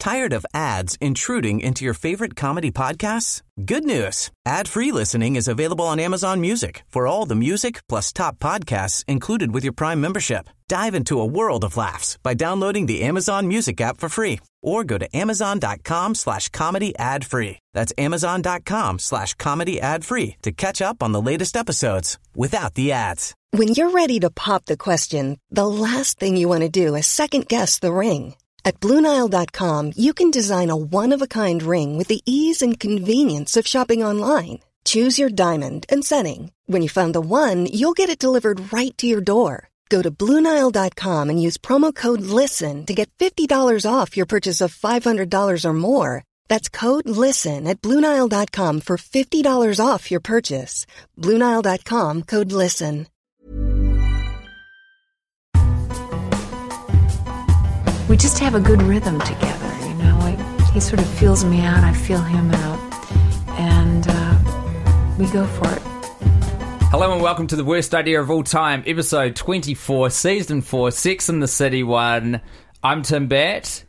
Tired of ads intruding into your favorite comedy podcasts? Good news. Ad-free listening is available on Amazon Music for all the music plus top podcasts included with your Prime membership. Dive into a world of laughs by downloading the Amazon Music app for free or go to amazon.com/comedy ad-free. That's amazon.com/comedy ad-free to catch up on the latest episodes without the ads. When you're ready to pop the question, the last thing you want to do is second-guess the ring. At BlueNile.com, you can design a one-of-a-kind ring with the ease and convenience of shopping online. Choose your diamond and setting. When you find the one, you'll get it delivered right to your door. Go to BlueNile.com and use promo code LISTEN to get $50 off your purchase of $500 or more. That's code LISTEN at BlueNile.com for $50 off your purchase. BlueNile.com, code LISTEN. We just have a good rhythm together, you know. He sort of feels me out, I feel him out, and we go for it. Hello and welcome to the worst idea of all time, episode 24, season 4, Sex and the City 1. I'm Tim Batt.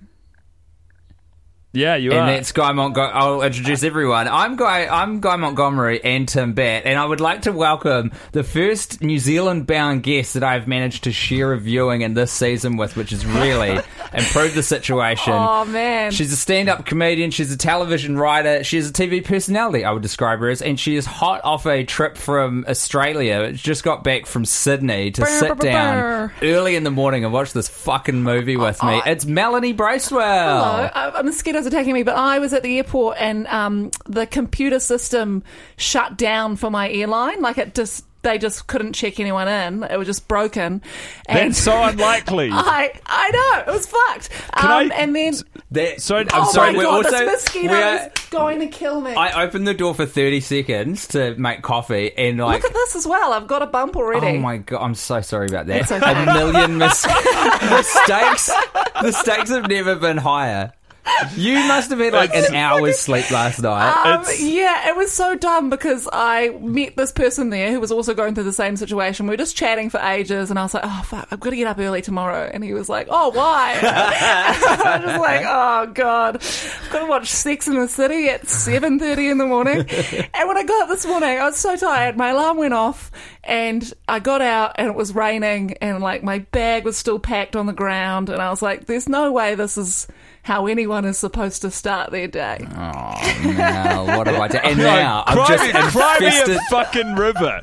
Yeah, you and are. And that's Guy Montgomery. I'll introduce everyone. I'm Guy Montgomery and Tim Batt, and I would like to welcome the first New Zealand-bound guest that I've managed to share a viewing in this season with, which has really improved the situation. Oh, man. She's a stand-up comedian, she's a television writer, she's a TV personality, I would describe her as, and she is hot off a trip from Australia. Just got back from Sydney to sit down early in the morning and watch this fucking movie with me. It's Melanie Bracewell. Hello, I'm scared attacking me, but I was at the airport and the computer system shut down for my airline. Like they just couldn't check anyone in. It was just broken. And that's so unlikely. I know, it was fucked. And then I'm sorry. My We're God, also this mosquito is going to kill me. I opened the door for 30 seconds to make coffee, and look at this as well. I've got a bump already. Oh my God, I'm so sorry about that. It's okay. A million mistakes. The stakes have never been higher. You must have had like an hour's sleep last night. Yeah, it was so dumb because I met this person there who was also going through the same situation. We were just chatting for ages, and I was like, oh, fuck, I've got to get up early tomorrow. And he was like, oh, why? I was just like, oh, God, I've got to watch Sex and the City at 7:30 in the morning. And when I got up this morning, I was so tired. My alarm went off, and I got out, and it was raining, and like my bag was still packed on the ground. And I was like, there's no way this is how anyone is supposed to start their day. Oh, no, what have I done? And now I've just infested a fucking river.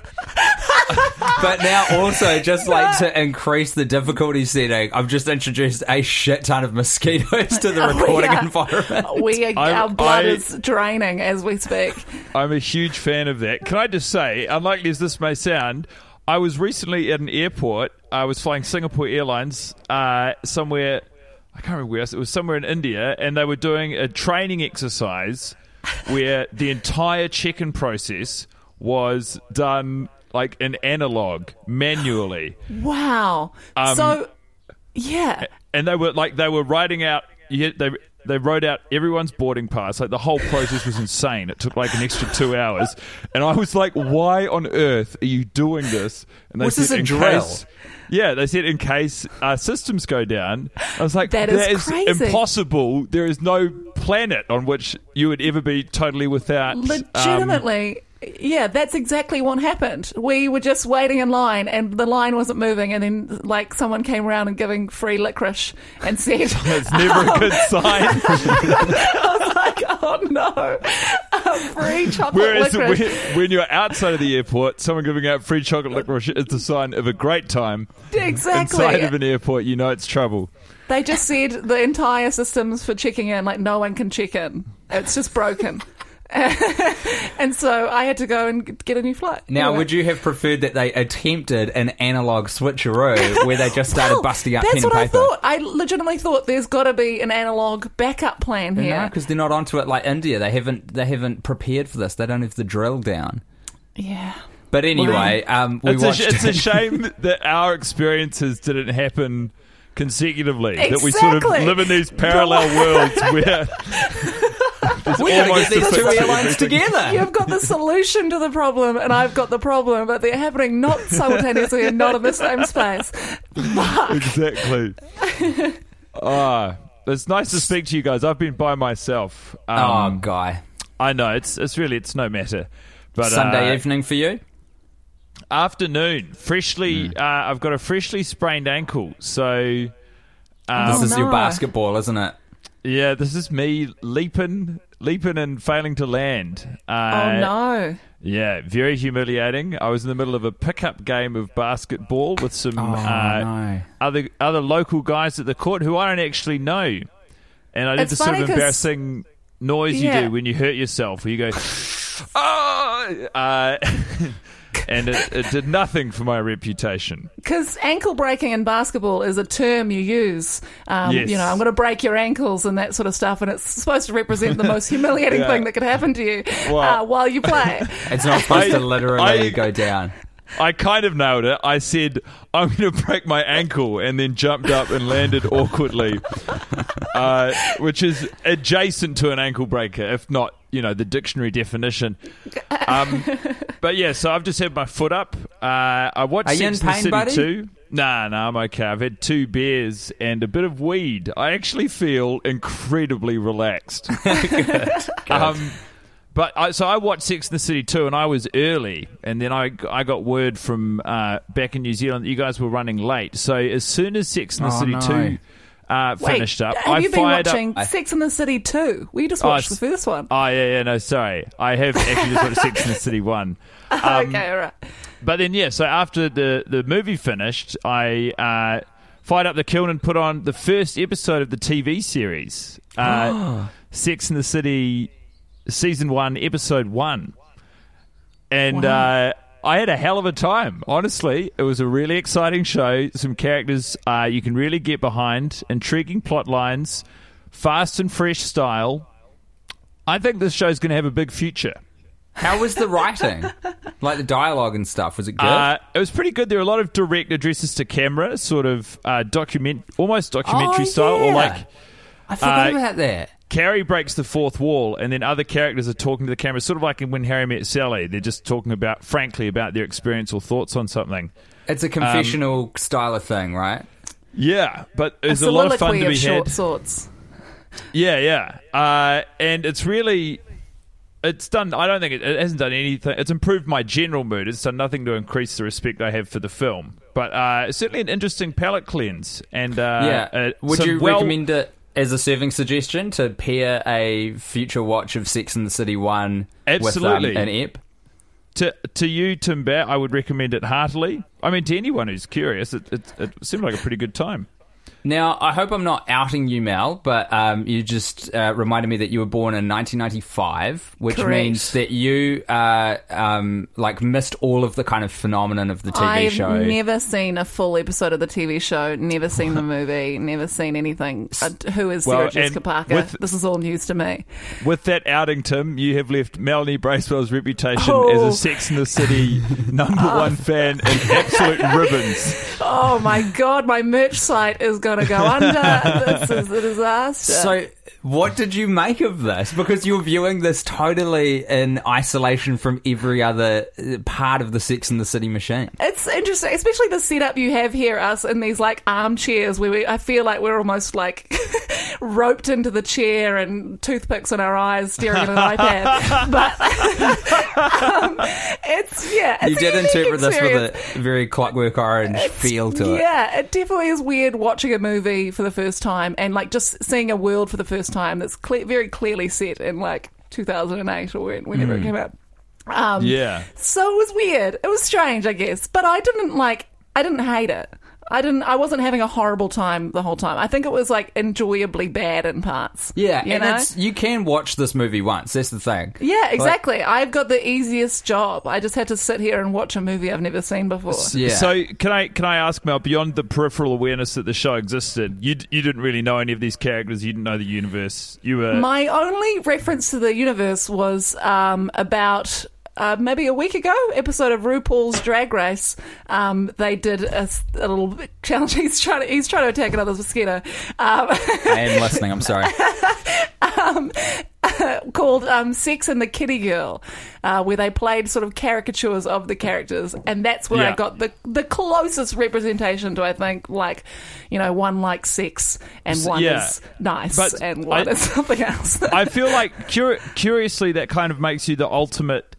But now also, just like to increase the difficulty setting, I've just introduced a shit ton of mosquitoes to the recording environment. Our blood is draining as we speak. I'm a huge fan of that. Can I just say, unlikely as this may sound, I was recently at an airport. I was flying Singapore Airlines somewhere. I can't remember where else. It was somewhere in India, and they were doing a training exercise where the entire check-in process was done like an analog, manually. Wow. Yeah. And they were writing out. They wrote out everyone's boarding pass. Like the whole process was insane. It took like an extra 2 hours, and I was like, "Why on earth are you doing this?" And they said, this a drill? Yeah, they said in case our systems go down. I was like, that is crazy. Impossible. There is no planet on which you would ever be totally without. Legitimately. Yeah, that's exactly what happened. We were just waiting in line, and the line wasn't moving, and then like someone came around and giving free licorice and said, "That's never a good sign." I was like, "Oh no, free chocolate licorice." When you're outside of the airport, someone giving out free chocolate licorice is a sign of a great time. Exactly. Inside of an airport, you know it's trouble. They just said the entire systems for checking in, like no one can check in. It's just broken. And so I had to go and get a new flight. Now, anyway. Would you have preferred that they attempted an analog switcheroo where they just started busting up pen and paper? That's what I thought. I legitimately thought there's got to be an analog backup plan here. No, because they're not onto it like India. They haven't prepared for this. They don't have the drill down. Yeah. But anyway, it's a shame that our experiences didn't happen consecutively. Exactly. That we sort of live in these parallel worlds where we gotta get these two airlines together. You've got the solution to the problem, and I've got the problem, but they're happening not simultaneously and not in the same space. Fuck. Exactly. it's nice to speak to you guys. I've been by myself. Guy. I know, it's no matter. But Sunday evening for you? Afternoon. Freshly, I've got a freshly sprained ankle. So... this is your basketball, isn't it? Yeah, this is me leaping and failing to land. Oh, no. Yeah, very humiliating. I was in the middle of a pickup game of basketball with some other local guys at the court who I don't actually know. And I did the sort of embarrassing noise you do when you hurt yourself, where you go, oh! And it did nothing for my reputation. Because ankle breaking in basketball is a term you use. Yes. You know, I'm going to break your ankles and that sort of stuff, and it's supposed to represent the most humiliating thing that could happen to you while you play. It's not supposed to literally go down. I kind of nailed it. I said, I'm going to break my ankle, and then jumped up and landed awkwardly, which is adjacent to an ankle breaker, if not, the dictionary definition. But yeah, so I've just had my foot up. I watched Sex and the City buddy? 2. Nah, I'm okay. I've had 2 beers and a bit of weed. I actually feel incredibly relaxed. Good. So I watched Sex and the City 2, and I was early, and then I got word from back in New Zealand that you guys were running late. So as soon as Sex and the City 2 finished up, have you been watching Sex and the City 2? We just watched the first one. Oh, yeah, no, sorry. I have actually just watched Sex and the City 1. Okay, all right. But then, so after the movie finished, I fired up the kiln and put on the first episode of the TV series, Sex and the City Season 1, Episode 1. And I had a hell of a time, honestly. It was a really exciting show. Some characters you can really get behind, intriguing plot lines, fast and fresh style. I think this show's going to have a big future. How was the writing? Like the dialogue and stuff, was it good? It was pretty good. There were a lot of direct addresses to camera, sort of almost documentary style. Yeah. Or like, I forgot about that. Carrie breaks the fourth wall, and then other characters are talking to the camera, sort of like in When Harry Met Sally. They're just talking frankly about their experience or thoughts on something. It's a confessional style of thing, right? Yeah, but there's a lot of fun to be short had. sorts. Yeah. And it's really... It's done... I don't think it hasn't done anything... It's improved my general mood. It's done nothing to increase the respect I have for the film. But it's certainly an interesting palate cleanse. And would you recommend it as a serving suggestion to pair a future watch of Sex and the City 1 Absolutely. with an ep? To you, Tim Bat, I would recommend it heartily. I mean, to anyone who's curious, it seemed like a pretty good time. Now, I hope I'm not outing you, Mel, but you just reminded me that you were born in 1995, which Correct. means that you missed all of the kind of phenomenon of the TV show. I've never seen a full episode of the TV show, never seen the movie, never seen anything. Who is Sarah Jessica Parker? This is all news to me. With that outing, Tim, you have left Melanie Bracewell's reputation as a Sex and the City #1 fan in absolute ribbons. Oh my God, my merch site is going to go under. This is a disaster. So, what did you make of this? Because you're viewing this totally in isolation from every other part of the Sex and the City machine. It's interesting, especially the setup you have here, us in these like armchairs where I feel like we're almost like roped into the chair and toothpicks in our eyes staring at an iPad. But you did interpret this with a very Clockwork Orange feel to it. Yeah, it definitely is weird watching a movie for the first time and like just seeing a world for the first time that's very clearly set in like 2008 or whenever it came out. So it was weird. It was strange, I guess, but I didn't hate it. I wasn't having a horrible time the whole time. I think it was like enjoyably bad in parts. Yeah, you can watch this movie once. That's the thing. Yeah, exactly. I've got the easiest job. I just had to sit here and watch a movie I've never seen before. Yeah. So can I ask, Mel, beyond the peripheral awareness that the show existed, you didn't really know any of these characters. You didn't know the universe. My only reference to the universe was about. Maybe a week ago, episode of RuPaul's Drag Race, they did a little challenge. He's trying to attack another mosquito. I am listening. I'm sorry. called Sex and the Kitty Girl, where they played sort of caricatures of the characters, and that's where I got the closest representation to, I think, like, one likes sex and one is nice and one is something else. I feel like, curiously, that kind of makes you the ultimate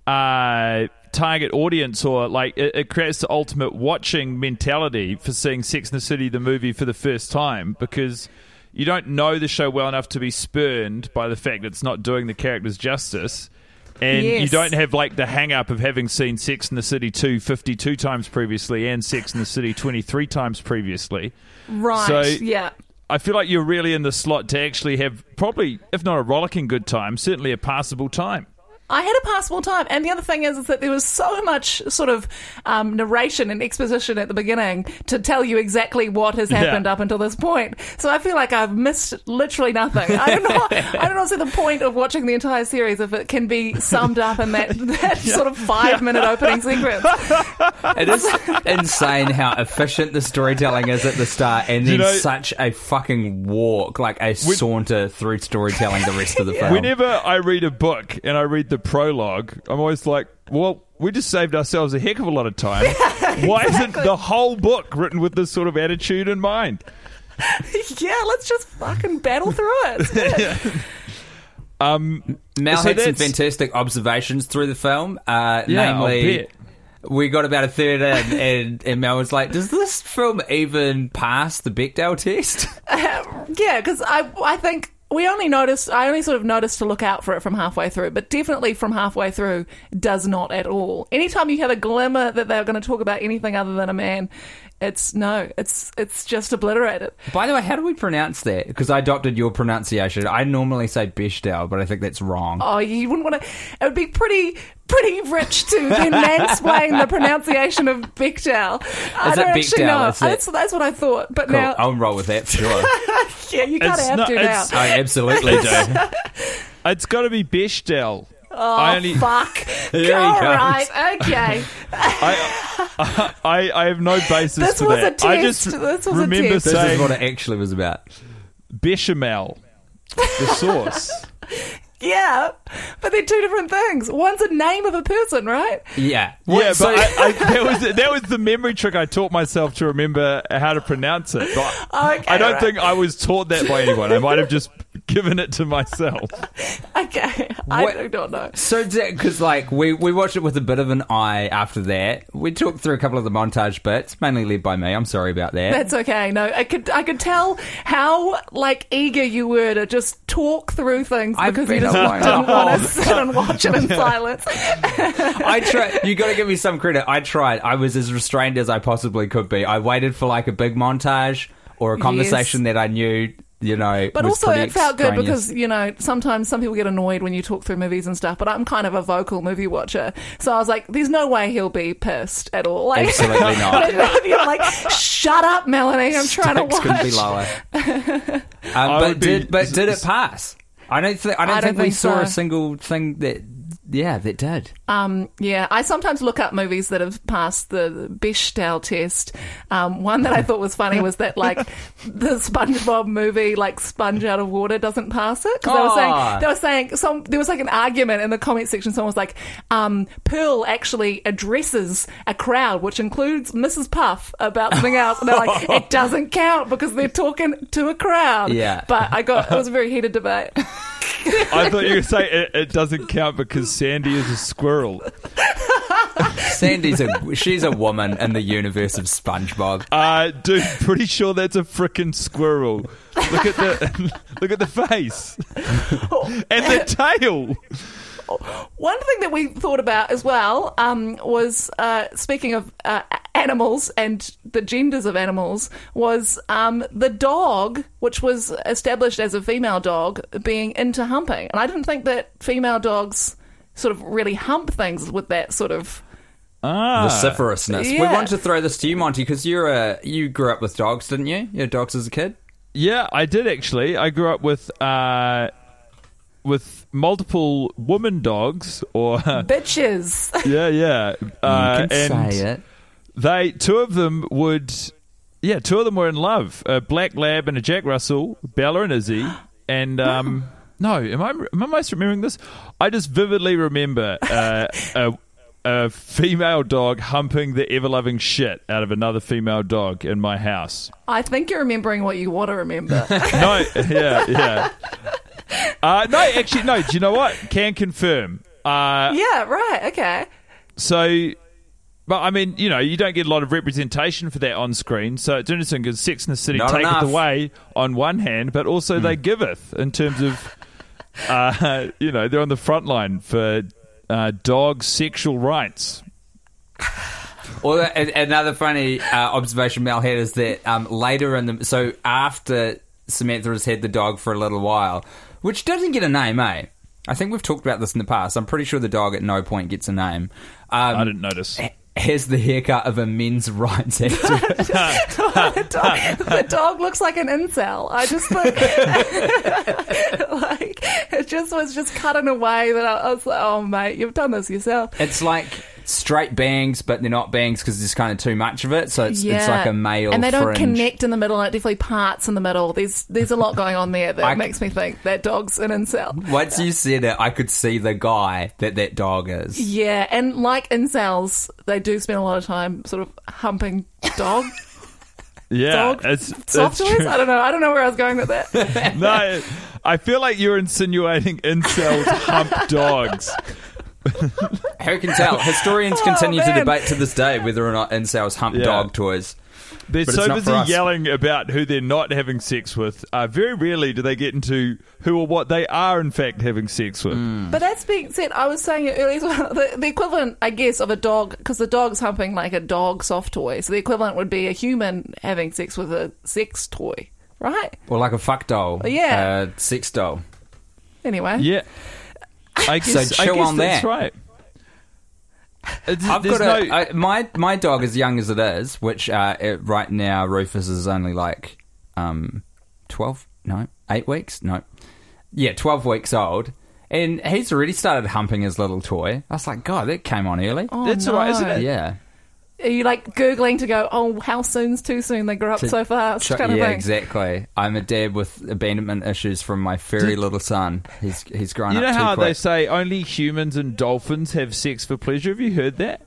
target audience, or like it creates the ultimate watching mentality for seeing Sex and the City, the movie, for the first time, because you don't know the show well enough to be spurned by the fact that it's not doing the characters justice. And you don't have like the hang up of having seen Sex and the City 2 52 times previously and Sex and the City 23 times previously. Right, so yeah. I feel like you're really in the slot to actually have probably, if not a rollicking good time, certainly a passable time. I had a passable time, and the other thing is that there was so much sort of narration and exposition at the beginning to tell you exactly what has happened up until this point. So I feel like I've missed literally nothing. I do not see the point of watching the entire series if it can be summed up in that sort of 5-minute opening sequence. It is insane how efficient the storytelling is at the start, and then such a fucking walk, like a saunter through storytelling the rest of the film. Whenever I read a book and I read the prologue, I'm always like, well, we just saved ourselves a heck of a lot of time. Why isn't the whole book written with this sort of attitude in mind? Yeah, let's just fucking battle through it. Mel had some fantastic observations through the film. Namely, we got about a third in, and Mel was like, does this film even pass the Bechdel test? Yeah, because I think I only sort of noticed to look out for it from halfway through, but definitely from halfway through does not at all. Anytime you have a glimmer that they're going to talk about anything other than a man, it's just obliterated. By the way, how do we pronounce that? Because I adopted your pronunciation. I normally say Bechdel, but I think that's wrong. Oh, you wouldn't want to. It would be pretty rich to then mansplain the pronunciation of Bechdel. I don't actually know. That's what I thought. But cool. now I'll roll with that for sure. Yeah, you kind of have to now. I absolutely do. It's got to be Bechdel. Oh, fuck. All right, okay. I have no basis for that. I just remember saying... This is what it actually was about. Bechamel. The sauce. Yeah, but they're two different things. One's a name of a person, right? Yeah. Yeah, but that was the memory trick I taught myself to remember how to pronounce it. But I don't think I was taught that by anyone. I might have just given it to myself. Okay, I don't know. So, because like we watched it with a bit of an eye after that. We talked through a couple of the montage bits, mainly led by me. I'm sorry about that. That's okay. No, I could tell how like eager you were to just talk through things because you just didn't want to sit and watch it in silence. I tried. You got to give me some credit. I tried. I was as restrained as I possibly could be. I waited for like a big montage or a conversation that I knew. But also it felt good because, sometimes some people get annoyed when you talk through movies and stuff, but I'm kind of a vocal movie watcher. So I was like, there's no way he'll be pissed at all. Like, absolutely not. You're like, shut up, Melanie, I'm trying to watch. Couldn't be lower. Did it pass? I don't think we saw a single thing that did. Yeah, I sometimes look up movies that have passed the Bechdel test. One that I thought was funny was that, like, the SpongeBob movie, like, Sponge Out of Water doesn't pass it. Because they were saying there was, like, an argument in the comment section. Someone was like, Pearl actually addresses a crowd, which includes Mrs. Puff, about something else. And they're like, it doesn't count because they're talking to a crowd. Yeah. But it was a very heated debate. I thought you were saying it doesn't count because Sandy is a squirrel. She's a woman in the universe of SpongeBob. Dude, pretty sure that's a frickin' squirrel. Look at the face and the tail. One thing that we thought about as well was, speaking of animals and the genders of animals, was the dog, which was established as a female dog, being into humping. And I didn't think that female dogs sort of really hump things with that sort of vociferousness. Yeah. We wanted to throw this to you, Monty, because you grew up with dogs, didn't you? You had dogs as a kid? Yeah, I did actually. I grew up with multiple woman dogs or bitches. Yeah. You can and say it. Two of them were in love. A black lab and a Jack Russell, Bella and Izzy, and No, am I misremembering this? I just vividly remember a female dog humping the ever-loving shit out of another female dog in my house. I think you're remembering what you want to remember. No, yeah. No, actually, no. Do you know what? Can confirm. Yeah, right, okay. So, but I mean, you know, you don't get a lot of representation for that on screen. So it's interesting because Sex and the City Not taketh enough. away on one hand, but also they giveth in terms of, you know, they're on the front line for dog sexual rights. Well, another funny observation Mel had is that later so after Samantha has had the dog for a little while, which doesn't get a name, eh? I think we've talked about this in the past. I'm pretty sure the dog at no point gets a name. I didn't notice. Has the haircut of a men's rights activist. The dog looks like an incel. I just think, like, it just was just cut in a way that I was like, oh, mate, you've done this yourself. It's like straight bangs, but they're not bangs because there's kind of too much of it. So it's like a male and they don't fringe. connect in the middle. It definitely parts in the middle. There's a lot going on there that makes me think that dog's an incel. Once you said it, I could see the guy that dog is. Yeah, and like incels, they do spend a lot of time sort of humping dog. Yeah, Dog it's soft toys? true. I don't know where I was going with that. No, I feel like you're insinuating incels hump dogs. Who can tell? Historians continue to man. debate to this day whether or not incels hump Yeah. dog toys. They're But so it's not for busy us. yelling about who they're not having sex with. Very rarely do they get into who or what they are, in fact, having sex with. But that's being said, I was saying it earlier as well, the equivalent, I guess, of a dog, because the dog's humping like a dog soft toy, so the equivalent would be a human having sex with a sex toy, right? Or like a fuck doll. Yeah. Sex doll. Anyway. Yeah. I guess, So chill on that's that. right. I've There's got no- my dog, as young as it is, which right now Rufus is only like 8 weeks? No. Yeah, 12 weeks old. And he's already started humping his little toy. I was like, God, that came on early. Oh, That's no. all right, isn't it? Yeah. Are you like Googling to go, oh, how soon's too soon? They grow up so fast, kind of yeah, thing. exactly. I'm a dad with abandonment issues from my furry little son. He's grown You up know too how quick. they say only humans and dolphins have sex for pleasure? Have you heard that?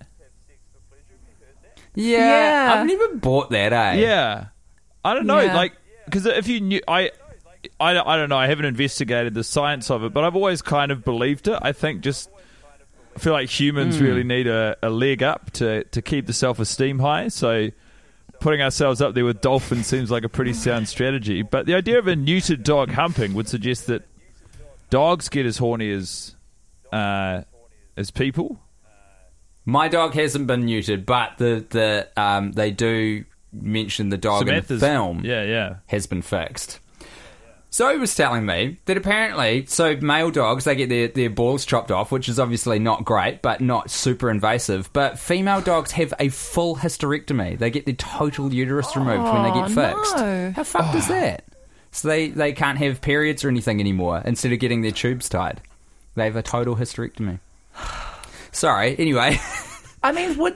Yeah, Yeah. I've never bought that, eh? Yeah. I don't know, Yeah. like, because if you knew, I don't know, I haven't investigated the science of it, but I've always kind of believed it. I think I feel like humans really need a leg up to keep the self-esteem high, so putting ourselves up there with dolphins seems like a pretty sound strategy. But the idea of a neutered dog humping would suggest that dogs get as horny as people. My dog hasn't been neutered, but they do mention the dog in the Samantha's film Yeah. has been fixed. So he was telling me that apparently, male dogs, they get their balls chopped off, which is obviously not great, but not super invasive. But female dogs have a full hysterectomy. They get their total uterus removed when they get fixed. no. How fucked is that? So they can't have periods or anything anymore instead of getting their tubes tied. They have a total hysterectomy. Sorry, anyway. I mean, would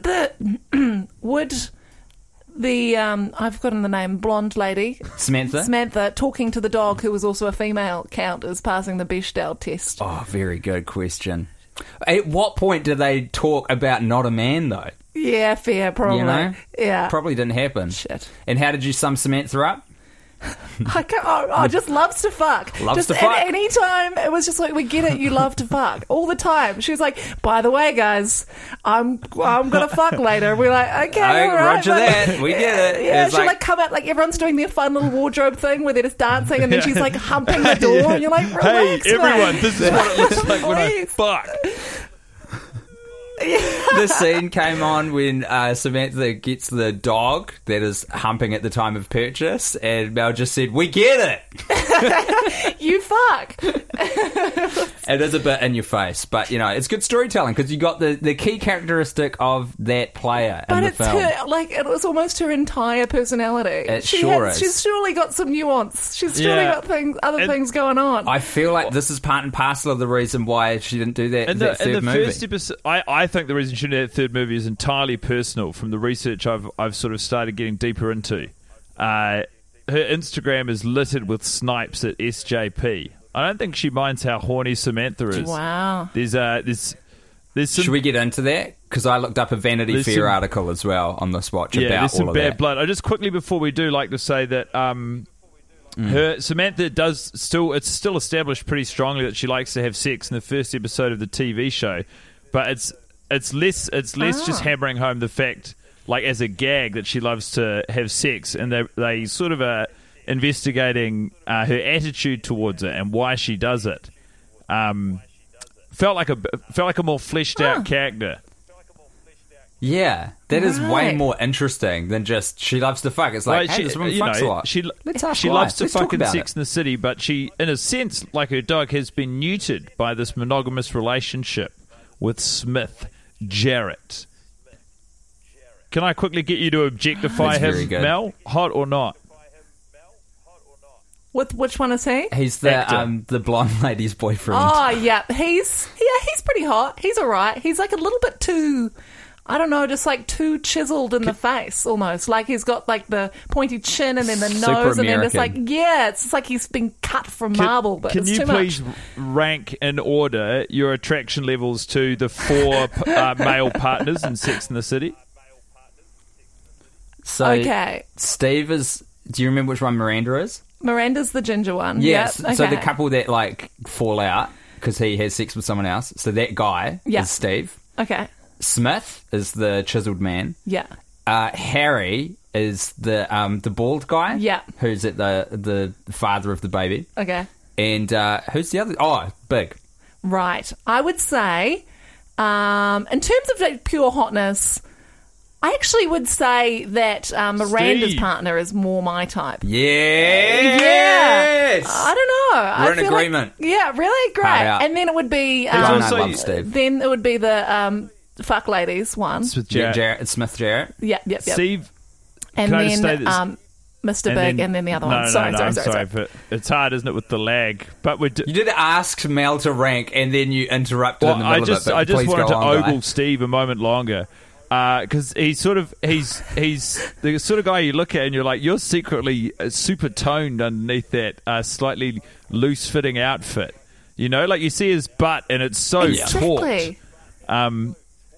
the I've forgotten the name, blonde lady, Samantha? talking to the dog who was also a female, count as passing the Bechdel test? Oh, very good question. At what point do they talk about not a man, though? Yeah, fair, probably. You know? Yeah. Probably didn't happen. Shit. And how did you sum Samantha up? Just loves to fuck. Loves just to fuck. At any time, it was just like, we get it, you love to fuck. All the time. She was like, by the way, guys, I'm gonna fuck later. We're like, okay, Oh, all right. roger that. We get it. Yeah, It's she'll like- come out, like everyone's doing their fun little wardrobe thing where they're just dancing and then she's like humping the door and you're like, Hey, relax, everyone, mate. this is what it looks like when I Please. fuck. The scene came on when Samantha gets the dog that is humping at the time of purchase, and Mel just said, "We get it." You fuck. It is a bit in your face, but you know it's good storytelling because you got the key characteristic of that player in But the it's film. her, like, it was almost her entire personality. It sure is. She's surely got some nuance. She's surely Yeah. got other things going on. I feel like this is part and parcel of the reason why she didn't do that, In that the third movie. first episode, I think the reason she did that third movie is entirely personal. From the research I've sort of started getting deeper into, her Instagram is littered with snipes at SJP, I don't think she minds how horny Samantha is. Wow. There's some, Should we get into that? Because I looked up a Vanity There's Fair some- article as well on this watch yeah, about there's some all of bad that. blood. I just quickly before we do like to say that Samantha it's still established pretty strongly that she likes to have sex in the first episode of the TV show, but it's less just hammering home the fact, like as a gag, that she loves to have sex, and they sort of are investigating her attitude towards it and why she does it. Felt like a more fleshed out character. Yeah, that is way Right. more interesting than just she loves to fuck. It's like, hey, this woman fucks a lot. Let's ask she why. loves to Let's fuck talk in about Sex it. in the City, but she, in a sense, like her dog, has been neutered by this monogamous relationship with Smith Jarrett. Can I quickly get you to objectify That's very him, good. Mel? Hot or not? With which one is he? He's Actor. the blonde lady's boyfriend. Oh, yeah. He's pretty hot. He's all right. He's like a little bit too, I don't know, just like too chiseled in the face almost. Like he's got like the pointy chin and then the Super nose and then it's like, American. yeah, it's just like he's been cut from marble, but Can it's you too please much. rank in order your attraction levels to the four male partners in Sex in the City? So Okay. Steve is. Do you remember which one Miranda is? Miranda's the ginger one. Yes. Yep. So okay. the couple that like fall out because he has sex with someone else. So that guy Yeah. is Steve. Okay. Smith is the chiseled man. Yeah. Harry is the bald guy. Yeah. Who's at the father of the baby. Okay. And who's the other? Oh, Big. Right. I would say, in terms of like pure hotness, I actually would say that Miranda's Steve. partner is more my type. Yes. I don't know. We're I in feel agreement. Like, yeah, really great. Hard out. And then it would be John, I also- love Steve. then it would be the fuck ladies one. With Yeah, Jarrett. Smith Jarrett. Yep. Steve, And can I just then say this- Mr. Big, and then the other one. No, Sorry. I'm sorry. But it's hard, isn't it, with the lag? But we You did ask Mel to rank, and then you interrupted in the middle I just of it. But wanted please to go on, ogle guy. Steve a moment longer because he's the sort of guy you look at and you're like, you're secretly super toned underneath that slightly loose fitting outfit. You know, like you see his butt and it's so Exactly. taut.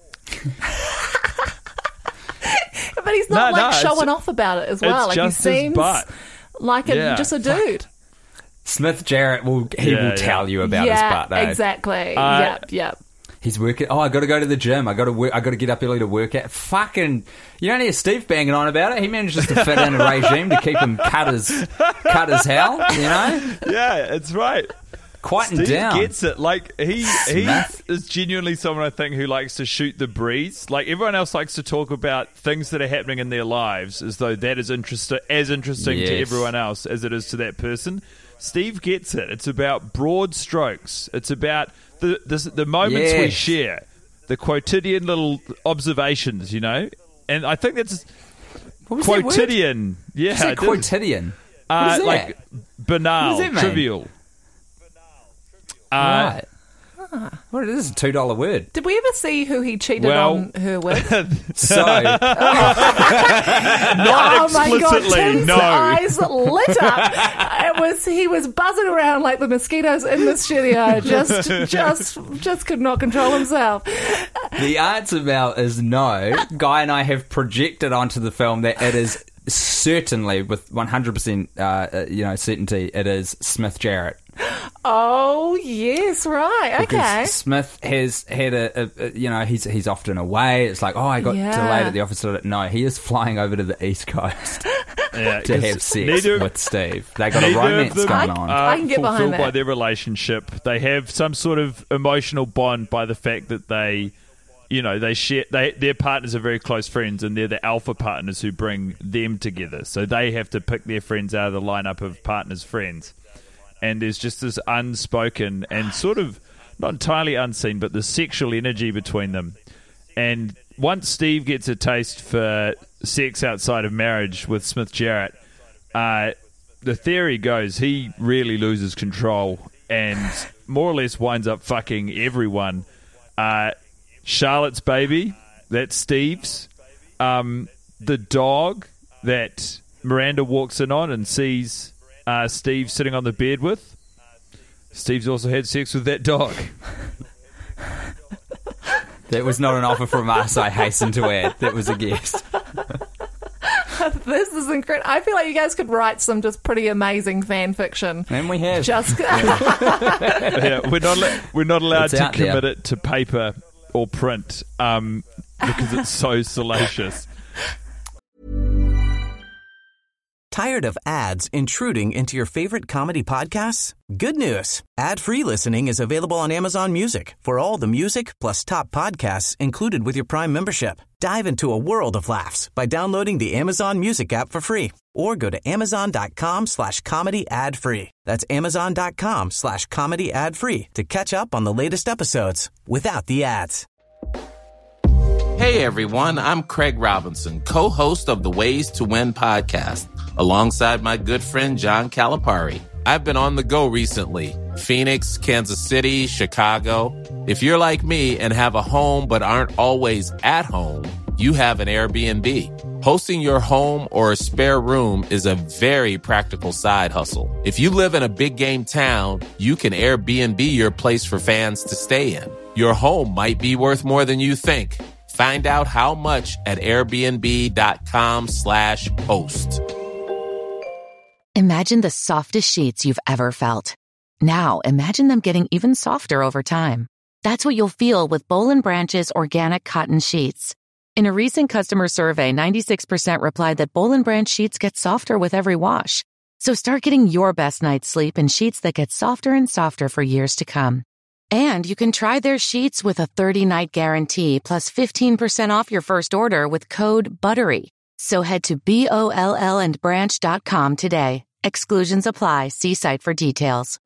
But he's not No, like it's- showing off about it as well. it's Like just he his seems butt. like Yeah, just a dude. Smith Jarrett will Yeah. tell you about his butt. Though. Exactly. Yep. He's working. Oh, I got to go to the gym. I got to work. I got to get up early to work out. Fucking, you don't hear Steve banging on about it. He manages to fit in a regime to keep him cut as hell. You know, Yeah, it's right. quieting Steve down. gets it. Like he Smith. is genuinely someone I think who likes to shoot the breeze. Like everyone else likes to talk about things that are happening in their lives as though that is as interesting to Yes. everyone else as it is to that person. Steve gets it. It's about broad strokes. It's about the moments we Yes. share, the quotidian little observations, you know. And I think that's What was that word? quotidian. Yeah, What's that I did. quotidian? What is that? Like banal, What does that mean? trivial. Right. What it is, a $2 word. Did we ever see who he cheated Well- on her with? So Not Oh my god, explicitly, Tim's no. eyes lit up. He was buzzing around like the mosquitoes in the studio. Just could not control himself. the answer, Mel, is no. Guy and I have projected onto the film that it is certainly, with 100% certainty, it is Smith Jarrett. Oh yes, right, okay. Because Smith has had he's often away. It's like, oh, I got Yeah. delayed at the office. No, he is flying over to the East Coast Yeah, to 'cause have sex neither- with Steve. They got a neither of romance them going I- on. are I can get behind fulfilled by that. their relationship. They have some sort of emotional bond by the fact that they share. Their partners are very close friends, and they're the alpha partners who bring them together. So they have to pick their friends out of the lineup of partners' friends. And there's just this unspoken and sort of not entirely unseen, but the sexual energy between them. And once Steve gets a taste for sex outside of marriage with Smith Jarrett, the theory goes he really loses control and more or less winds up fucking everyone. Charlotte's baby, that's Steve's. The dog that Miranda walks in on and sees Steve sitting on the bed with, Steve's also had sex with that dog. That was not an offer from us, I hasten to add. That was a guest. This is incredible. I feel like you guys could write some just pretty amazing fan fiction. And we have. Just Yeah, we're not allowed It's to out there. commit it to paper or print because it's so salacious. Tired of ads intruding into your favorite comedy podcasts? Good news. Ad-free listening is available on Amazon Music for all the music plus top podcasts included with your Prime membership. Dive into a world of laughs by downloading the Amazon Music app for free or go to amazon.com/comedy ad-free. That's amazon.com/comedy ad-free to catch up on the latest episodes without the ads. Hey everyone, I'm Craig Robinson, co-host of the Ways to Win podcast, alongside my good friend John Calipari. I've been on the go recently. Phoenix, Kansas City, Chicago. If you're like me and have a home but aren't always at home, you have an Airbnb. Hosting your home or a spare room is a very practical side hustle. If you live in a big game town, you can Airbnb your place for fans to stay in. Your home might be worth more than you think. Find out how much at airbnb.com/host. Imagine the softest sheets you've ever felt. Now, imagine them getting even softer over time. That's what you'll feel with Boll & Branch's organic cotton sheets. In a recent customer survey, 96% replied that Boll & Branch sheets get softer with every wash. So start getting your best night's sleep in sheets that get softer and softer for years to come. And you can try their sheets with a 30-night guarantee plus 15% off your first order with code BUTTERY. So head to BOLLandbranch.com today. Exclusions apply. See site for details.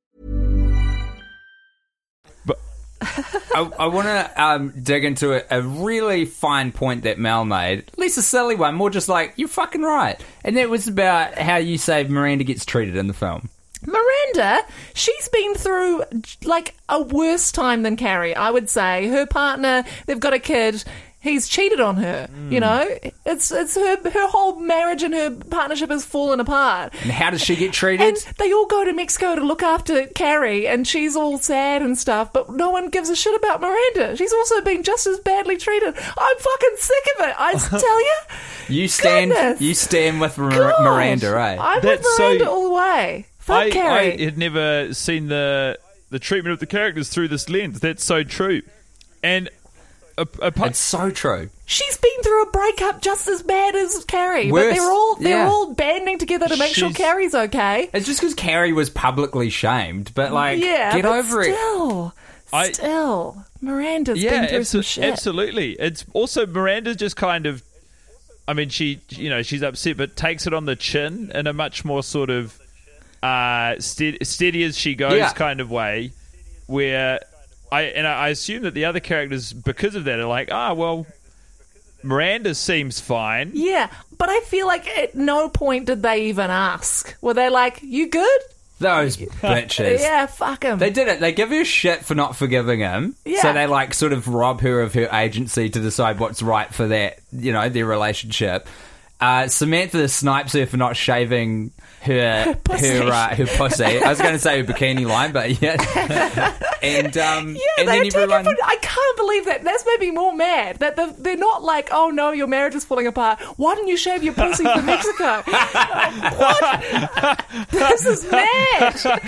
I want to dig into a really fine point that Mel made. At least a silly one, more just like, you're fucking right. And that was about how you say Miranda gets treated in the film. Miranda, she's been through like a worse time than Carrie, I would say. Her partner, they've got a kid. He's cheated on her. You know, it's her whole marriage and her partnership has fallen apart. And how does she get treated? And they all go to Mexico to look after Carrie, and she's all sad and stuff. But no one gives a shit about Miranda. She's also been just as badly treated. I'm fucking sick of it. I tell you. You stand with Miranda, right? I'm with Miranda all the way. Fuck Carrie. I had never seen the treatment of the characters through this lens. That's so true. And it's so true. She's been through a breakup just as bad as Carrie, Worse, but they're all banding together to make sure Carrie's okay. It's just because Carrie was publicly shamed, but get but over it. Still, Miranda's been through some shit. Absolutely. It's also Miranda just kind of, I mean, she's upset, but takes it on the chin in a much more sort of steady as she goes kind of way, where I assume that the other characters, because of that, are like, well, Miranda seems fine. Yeah, but I feel like at no point did they even ask. Were they like, you good? Those bitches. Yeah, fuck them. They did it. They give her shit for not forgiving him. Yeah. So they sort of rob her of her agency to decide what's right for that, their relationship. Samantha snipes her for not shaving her pussy. I was going to say her bikini line, but yeah. And then everyone. I can't believe that. That's made me more mad. That they're not like, oh no, your marriage is falling apart. Why didn't you shave your pussy for Mexico? What? This is mad.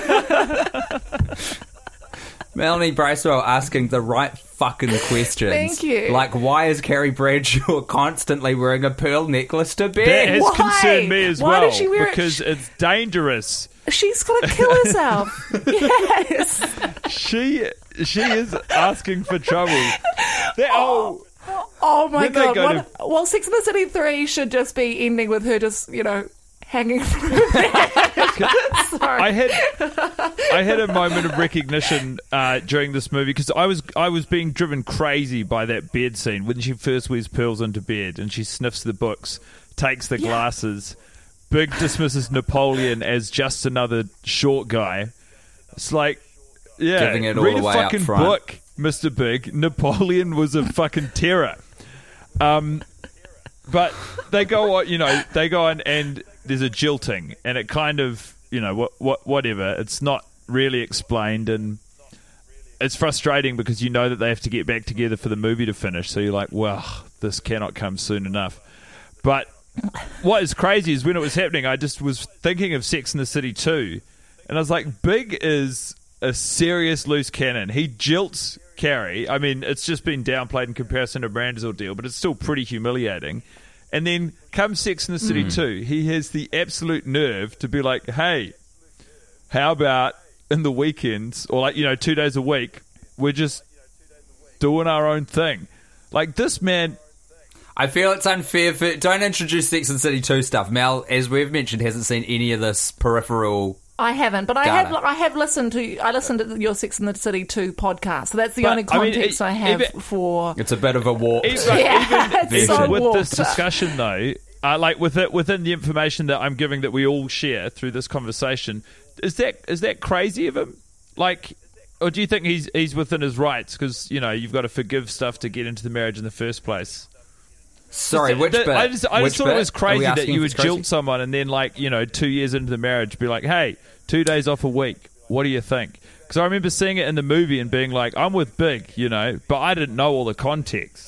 Melanie Bracewell asking the right fucking questions. Thank you. Like, why is Carrie Bradshaw constantly wearing a pearl necklace to bed? That has concerned me as well. Does she wear because it's dangerous. She's going to kill herself. Yes. She is asking for trouble. Oh my God. Well, Sex and the City 3 should just be ending with her just, hanging from her bed. Sorry. I had a moment of recognition during this movie because I was being driven crazy by that bed scene when she first wears pearls into bed and she sniffs the books, takes the glasses. Big dismisses Napoleon as just another short guy. It's like, giving it all read a away fucking up front. book, Mr. Big. Napoleon was a fucking terror. But they go on, and there's a jilting, and it kind of, whatever. It's not really explained, and it's frustrating because you know that they have to get back together for the movie to finish. So you're like, well, this cannot come soon enough. But what is crazy is when it was happening, I just was thinking of Sex and the City 2, and I was like, Big is a serious loose cannon. He jilts Carrie. I mean, it's just been downplayed in comparison to Miranda's ordeal, but it's still pretty humiliating. And then comes Sex and the City 2. He has the absolute nerve to be like, hey, how about in the weekends, or 2 days a week, we're just doing our own thing. Like, this man... I feel it's unfair for... Don't introduce Sex and the City 2 stuff. Mel, as we've mentioned, hasn't seen any of this peripheral... I haven't, but I have listened to your Sex and the City 2 podcast. So that's the only context I have for. It's a bit of a warp. It's so with warped. This discussion, though, within the information that I'm giving that we all share through this conversation, is that crazy of him? Like, or do you think he's within his rights? Because you've got to forgive stuff to get into the marriage in the first place. Sorry, which bit? I just thought it was crazy that you would jilt crazy? someone and then, 2 years into the marriage, be like, hey, 2 days off a week, what do you think? Because I remember seeing it in the movie and being like, I'm with Big, but I didn't know all the context.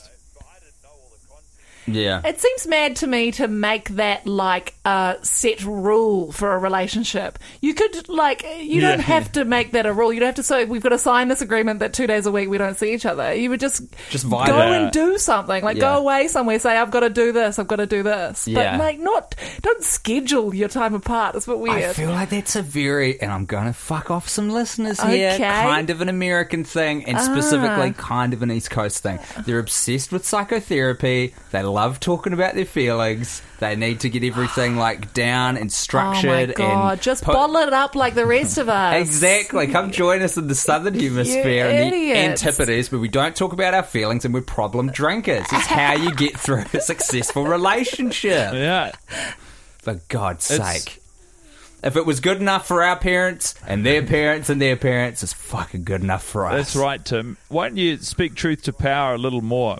Yeah. It seems mad to me to make that like a set rule for a relationship. You could you don't have to make that a rule. You don't have to say we've got to sign this agreement that 2 days a week we don't see each other. You would just vibe go it. and do something. Go away somewhere, say I've got to do this, I've got to do this. Yeah. But don't schedule your time apart. It's a bit weird. I feel like that's a very, and I'm going to fuck off some listeners here, Okay. kind of an American thing, and specifically kind of an East Coast thing. They're obsessed with psychotherapy. They love talking about their feelings. They need to get everything down and structured. Oh my God, and just bottle it up like the rest of us. Exactly. Come join us in the Southern Hemisphere and the idiots. Antipodes, where we don't talk about our feelings and we're problem drinkers. It's how you get through a successful relationship. Yeah. For God's sake. If it was good enough for our parents and their parents and their parents, it's fucking good enough for us. That's right, Tim. Why don't you speak truth to power a little more?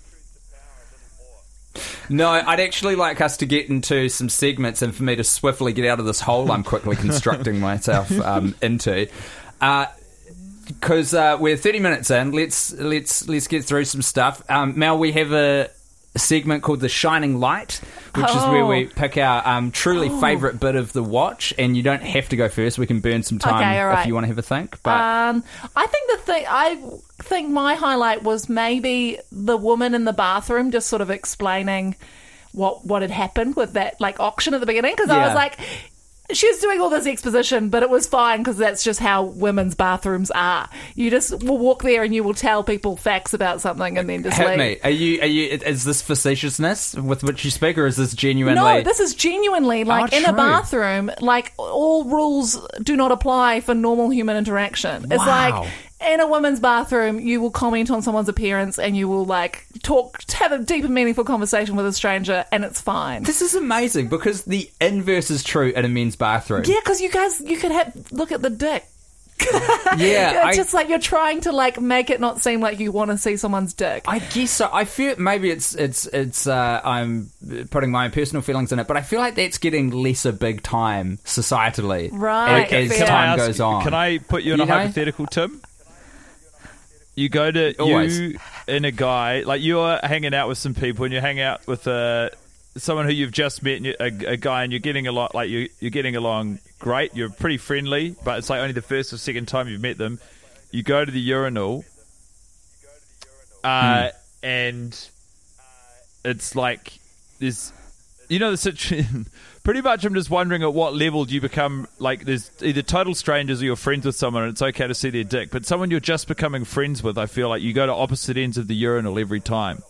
No, I'd actually like us to get into some segments and for me to swiftly get out of this hole I'm quickly constructing myself into. Because we're 30 minutes in, let's get through some stuff. Mel, we have a segment called The Shining Light, which is where we pick our truly favourite bit of the watch, and you don't have to go first. We can burn some time if you want to have a think. But I think my highlight was maybe the woman in the bathroom just sort of explaining what had happened with that auction at the beginning, because I was like, she was doing all this exposition, but it was fine because that's just how women's bathrooms are. You just will walk there and you will tell people facts about something and then just hit leave. me. Are you? Is this facetiousness with which you speak, or is this genuinely? No, this is genuinely in a true. bathroom. All rules do not apply for normal human interaction. It's Wow. in a woman's bathroom, you will comment on someone's appearance and you will have a deep and meaningful conversation with a stranger, and it's fine. This is amazing because the inverse is true in a men's bathroom. Yeah, because you could look at the dick. Yeah, It's just you're trying to make it not seem like you want to see someone's dick. I guess so. I feel maybe it's I'm putting my own personal feelings in it, but I feel like that's getting less a big time societally, Right. As Fair. time goes on. Can I put you in a hypothetical, Tim? You go to Always. you and a guy, you're hanging out with some people, and you hang out with someone who you've just met, and a guy, and you're getting a lot, you're getting along great. You're pretty friendly, but it's only the first or second time you've met them. You go to the urinal, and it's there's, the situation. Pretty much, I'm just wondering at what level do you become there's either total strangers or you're friends with someone and it's okay to see their dick, but someone you're just becoming friends with, I feel like you go to opposite ends of the urinal every time.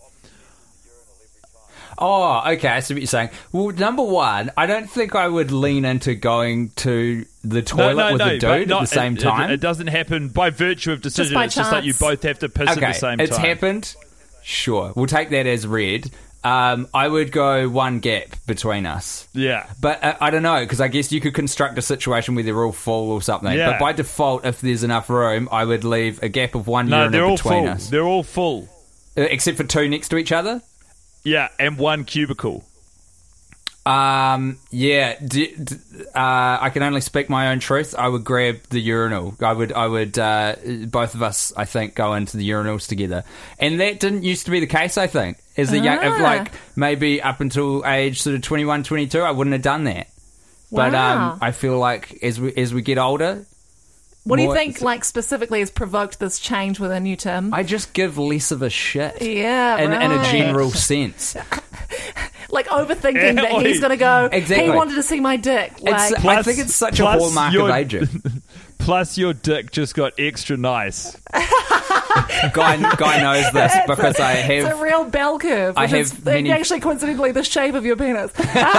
Oh, okay, I see what you're saying. Well, number one, I don't think I would lean into going to the toilet with the dude at the same time. It doesn't happen by virtue of decision. by It's just like you chance. both have to piss at the same time. It's happened. Sure, we'll take that as read. I would go one gap between us. Yeah. But I don't know, because I guess you could construct a situation where they're all full or something. Yeah. But by default, if there's enough room, I would leave a gap of one No, they're urinal all between full. us. They're all full. Except for two next to each other? Yeah, and one cubicle. Yeah. I can only speak my own truth. I would grab the urinal. I would. Both of us, I think, go into the urinals together, and that didn't used to be the case. I think as a young, like maybe up until age sort of 21, 22, I wouldn't have done that. But Wow. I feel like as we get older. What do you think, like, specifically has provoked this change within you, Tim? I just give less of a shit. Yeah, in a right. general sense. Like, overthinking that he's going to go, Exactly. he wanted to see my dick. Like, I think it's such a hallmark of aging. Plus, your dick just got extra nice. Guy knows this because I have. it's a real bell curve. I Which have is many- actually coincidentally the shape of your penis.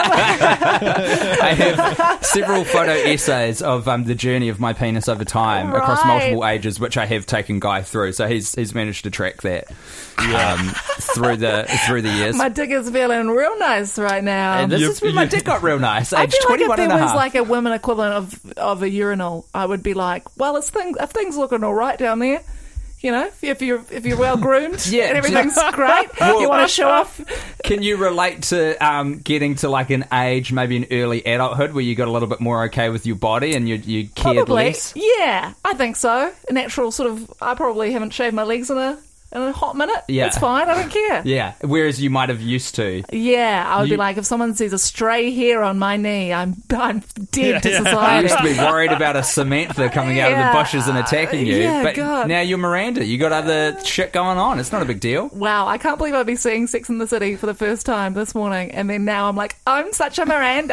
I have several photo essays of the journey of my penis over time across Right. multiple ages, which I have taken Guy through. So he's managed to track that through the years. My dick is feeling real nice right now. And this is when my dick got real nice. I Age feel like if 21 there and a was half. like a women equivalent of a urinal, I would be like, well, if things looking all right down there, you know, if you're well groomed, Yeah, and everything's great, Well, you want to show off. Can you relate to getting to like an age, maybe in early adulthood, where you got a little bit more okay with your body and you cared Probably, less? yeah, I think so. A natural sort of. I probably haven't shaved my legs in a hot minute. Yeah. It's fine. I don't care. Yeah, whereas you might have used to. Yeah, I would be You- like, if someone sees a stray hair on my knee, I'm dead to Yeah. I society. used to be worried about a Samantha coming out of the Yeah. bushes and attacking you, Yeah, but God. now you're Miranda. You got other shit going on. It's not a big deal. Wow, I can't believe I'd be seeing Sex and the City for the first time this morning, and then now I'm like, I'm such a Miranda.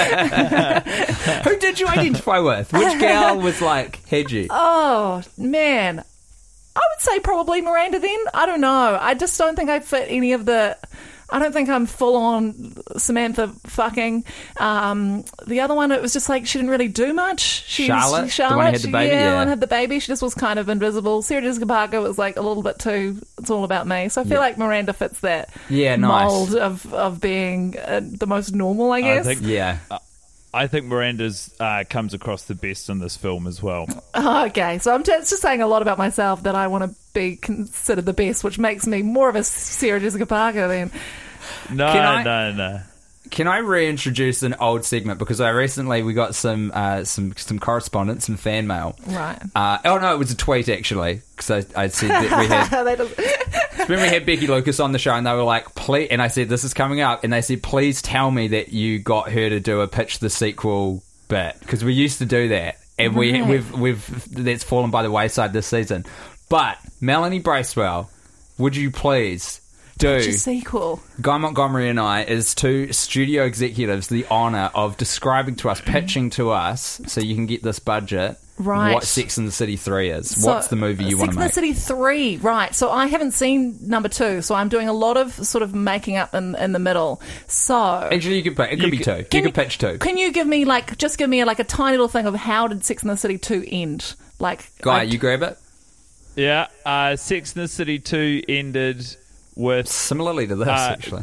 Who did you identify with? Which gal was like, had you? Oh, man. I would say probably Miranda then. I don't know. I just don't think I fit any of the... I don't think I'm full on Samantha fucking. The other one, it was just like she didn't really do much. Charlotte? The one who had the baby? Yeah, the Yeah. one who had the baby. She just was kind of invisible. Sarah Jessica Parker was like a little bit too, it's all about me. So I feel Yeah. like Miranda fits that Yeah, nice. mold of being the most normal, I guess. think- Yeah. I think Miranda's comes across the best in this film as well. Okay, so it's just saying a lot about myself that I want to be considered the best, which makes me more of a Sarah Jessica Parker then. No, no. Can I reintroduce an old segment because we got some correspondence, some fan mail. Right. Oh no, it was a tweet actually because I said that we had. That is- When we had Becky Lucas on the show and they were like, please, and I said, this is coming up, and they said, please tell me that you got her to do a pitch the sequel bit, because we used to do that, and we've that's fallen by the wayside this season. But Melanie Bracewell, would you please do It's a sequel. Guy Montgomery and I, as two studio executives, the honour of describing to us, pitching to us, so you can get this budget, Right. what Sex and the City 3 is. So, What's the movie you want to make? Sex and the City 3, right. So I haven't seen number 2, so I'm doing a lot of sort of making up in the middle. So... Actually, you could pick. It could be two. You could pitch two. Can you give me, just give me a tiny little thing of how did Sex and the City 2 end? Guy, you grab it? Yeah, Sex and the City 2 ended with... Similarly to this, actually.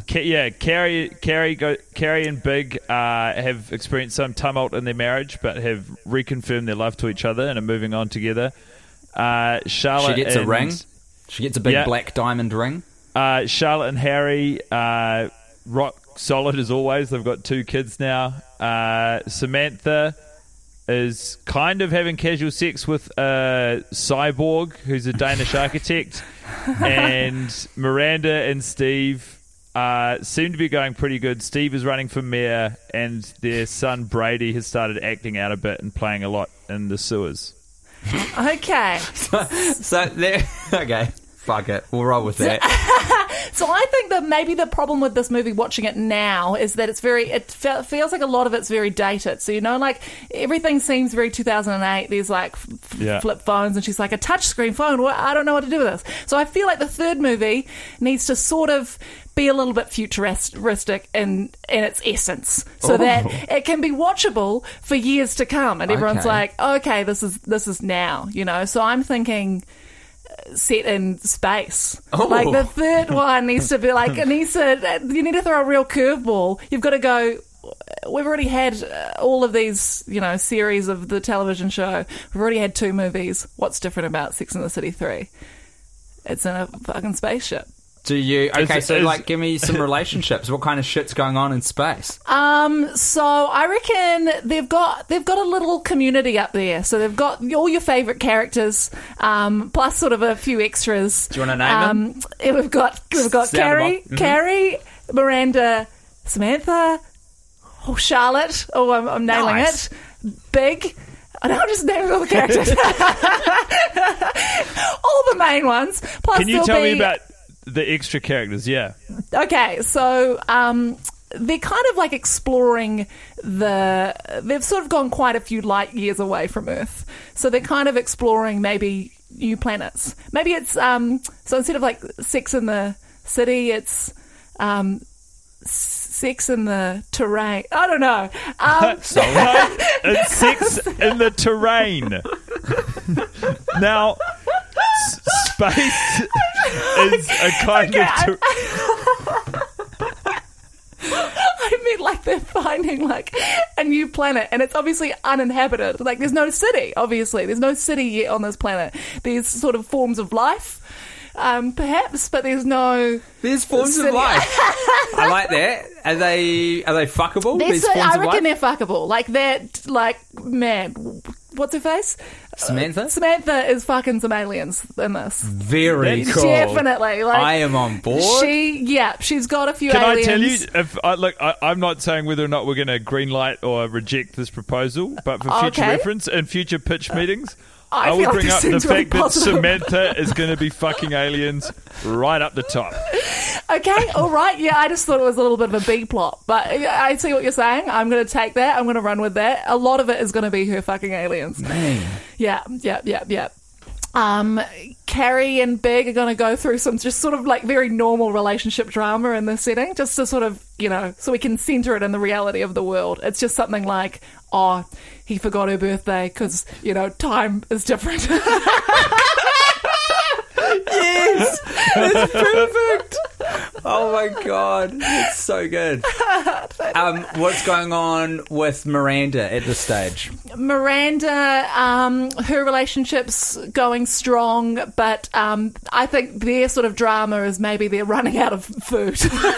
Carrie and Big have experienced some tumult in their marriage, but have reconfirmed their love to each other and are moving on together. Charlotte She gets a ring. She gets a big black diamond ring. Charlotte and Harry, rock solid as always. They've got 2 kids now. Samantha is kind of having casual sex with a cyborg who's a Danish architect. And Miranda and Steve seem to be going pretty good. Steve is running for mayor, and their son Brady has started acting out a bit and playing a lot in the sewers. Okay. So there. Okay, fuck it. We'll roll with that. So I think that maybe the problem with this movie, watching it now, is that feels like a lot of it's very dated. So, everything seems very 2008. There's flip phones, and she's like, a touchscreen phone? What? I don't know what to do with this. So I feel like the third movie needs to sort of be a little bit futuristic in its essence, so that it can be watchable for years to come. And everyone's Okay. like, okay, this is now, So I'm thinking set in space. Like the third one needs to be you need to throw a real curveball. You've got to go, we've already had all of these, series of the television show. We've already had 2 movies. What's different about Sex and the City 3? It's in a fucking spaceship. Do you? Okay, Is- so is- like, give me some relationships. What kind of shit's going on in space? So I reckon they've got a little community up there. So they've got all your favourite characters, plus sort of a few extras. Do you want to name them? Yeah, we've got Sound Carrie, them off. Carrie, Miranda, Samantha, Charlotte. Oh, I'm nailing Nice. it. Big. I know I'm just naming all the characters. All the main ones. Plus, Can you there'll tell be, me about the extra characters? Yeah. Okay, so they're kind of like exploring they've sort of gone quite a few light years away from Earth. So they're kind of exploring maybe new planets. Maybe it's, so instead of like Sex in the City, it's Sex in the Terrain. I don't know. It's Sex in the Terrain. Now, space is a kind of... I mean, like, they're finding, like, a new planet, and it's obviously uninhabited. Like, there's no city, obviously. There's no city yet on this planet. There's sort of forms of life, perhaps, but there's no... There's forms of city. life. I like that. Are they fuckable? These forms I of reckon life? they're fuckable. Like, that, like, man, what's her face? Samantha? Samantha is fucking some aliens in this. Very cool. Definitely. Like, I am on board. She's got a few Can aliens. I tell you, I'm not saying whether or not we're going to greenlight or reject this proposal, but for future Okay. reference and future pitch meetings, I I feel will like bring this up the seems really fact that positive. Samantha is going to be fucking aliens right up the top. Okay, all right. Yeah, I just thought it was a little bit of a B plot. But I see what you're saying. I'm going to take that. I'm going to run with that. A lot of it is going to be her fucking aliens. Man. Yeah. Carrie and Big are going to go through some just sort of like very normal relationship drama in this setting, just to sort of, so we can centre it in the reality of the world. It's just something like, oh, he forgot her birthday because, time is different. Yes! That's perfect! Oh my god, it's so good. What's going on with Miranda at this stage? Miranda, her relationship's going strong, but I think their sort of drama is maybe they're running out of food.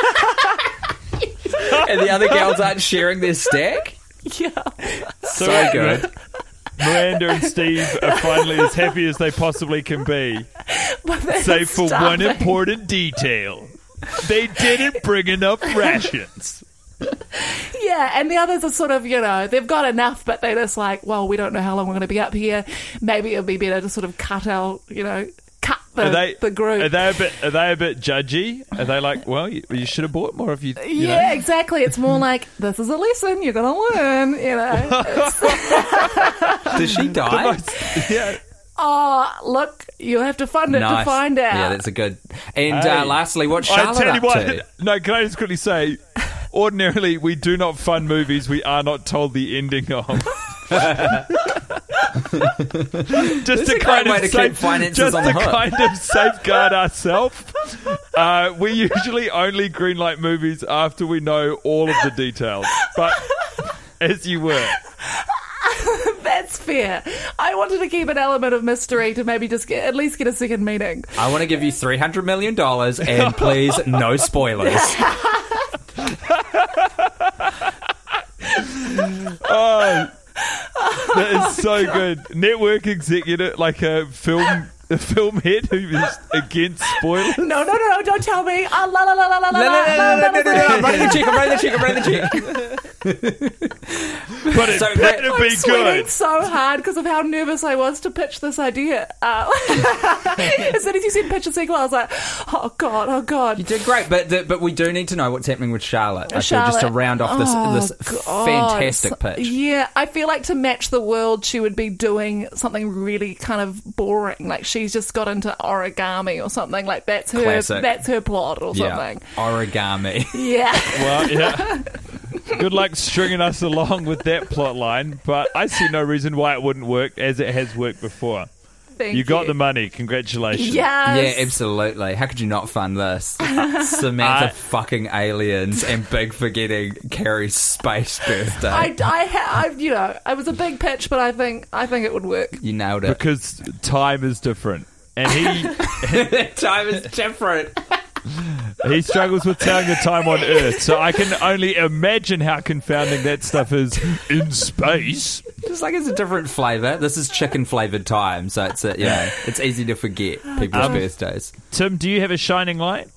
And the other girls aren't sharing their stack? Yeah. So good. Miranda and Steve are finally as happy as they possibly can be. But they're Save for one starving. important detail. They didn't bring enough rations. Yeah, and the others are sort of, they've got enough, but they're just like, well, we don't know how long we're going to be up here. Maybe it'll be better to sort of cut out, cut the group. Are they a bit judgy? Are they like, well, you should have bought more if you know? Yeah, exactly. It's more like, this is a lesson you're going to learn, Does she die? Yeah. Oh, look, you'll have to fund it to Nice. find out. Yeah, that's a good. And Hey. lastly, what's I Charlotte tell you up what. to? No, can I just quickly say, ordinarily we do not fund movies we are not told the ending of. Just to a kind great way of to keep finances on the hook. kind of safeguard ourselves. We usually only greenlight movies after we know all of the details. But as you were. That's fair. I wanted to keep an element of mystery to maybe just at least get a second meeting. I want to give you $300 million and please, no spoilers. Oh, that is so good. Network executive, like a film head who is against spoilers. No, don't tell me. La la la la la la No, I'm running the check. But it So better I'm be sweating good. so hard because of how nervous I was to pitch this idea. As soon as you said pitch a sequel, I was like, oh god. You did great, but we do need to know what's happening with Charlotte. I feel just to round off this God. fantastic pitch. Yeah, I feel like to match the world, she would be doing something really kind of boring. Like she's just got into origami or something. Like that's her. Classic. That's her plot or Yeah, something. origami. Yeah. Well, yeah. Good luck stringing us along with that plot line, but I see no reason why it wouldn't work as it has worked before. Thank You got the money. Congratulations. Yes. Yeah, absolutely. How could you not fund this? Samantha fucking aliens and Big forgetting Carrie's space birthday. I was a big pitch, but I think it would work. You nailed it. Because time is different. And he... That time is different. He struggles with telling the time on Earth, so I can only imagine how confounding that stuff is in space. Just like it's a different flavour. This is chicken-flavoured time, so it's it's easy to forget people's birthdays. Tim, do you have a shining light?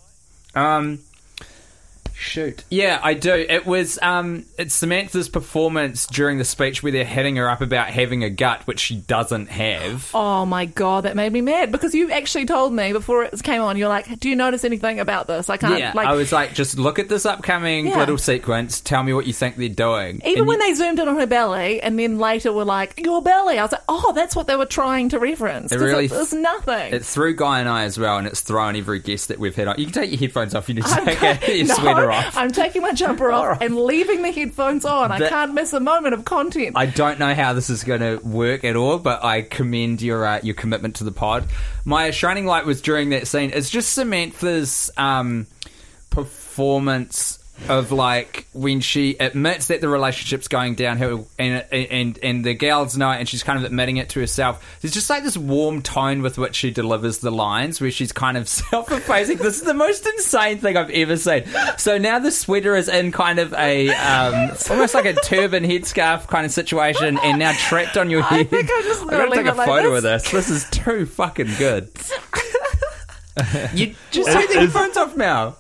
Shoot. Yeah, I do. It was it's Samantha's performance during the speech where they're hitting her up about having a gut, which she doesn't have. Oh my God, that made me mad because you actually told me before it came on, you're like, do you notice anything about this? I can't, I was like, just look at this upcoming little sequence, tell me what you think they're doing. Even when they zoomed in on her belly and then later were like, your belly, I was like, oh, that's what they were trying to reference. It really, it's nothing. It threw Guy and I as well, and it's thrown every guest that we've had on. You can take your headphones off, you need to take your sweater off. I'm taking my jumper off and leaving the headphones on. I can't miss a moment of content. I don't know how this is going to work at all, but I commend your commitment to the pod. My shining light was during that scene. It's just Samantha's performance of like when she admits that the relationship's going downhill and the gals know it and she's kind of admitting it to herself. There's just like this warm tone with which she delivers the lines where she's kind of self-effacing. This is the most insane thing I've ever seen. So now the sweater is in kind of a almost like a turban headscarf kind of situation and now trapped on your head. I think I'm just going to take a photo of this. This is too fucking good. You just take the headphones off now.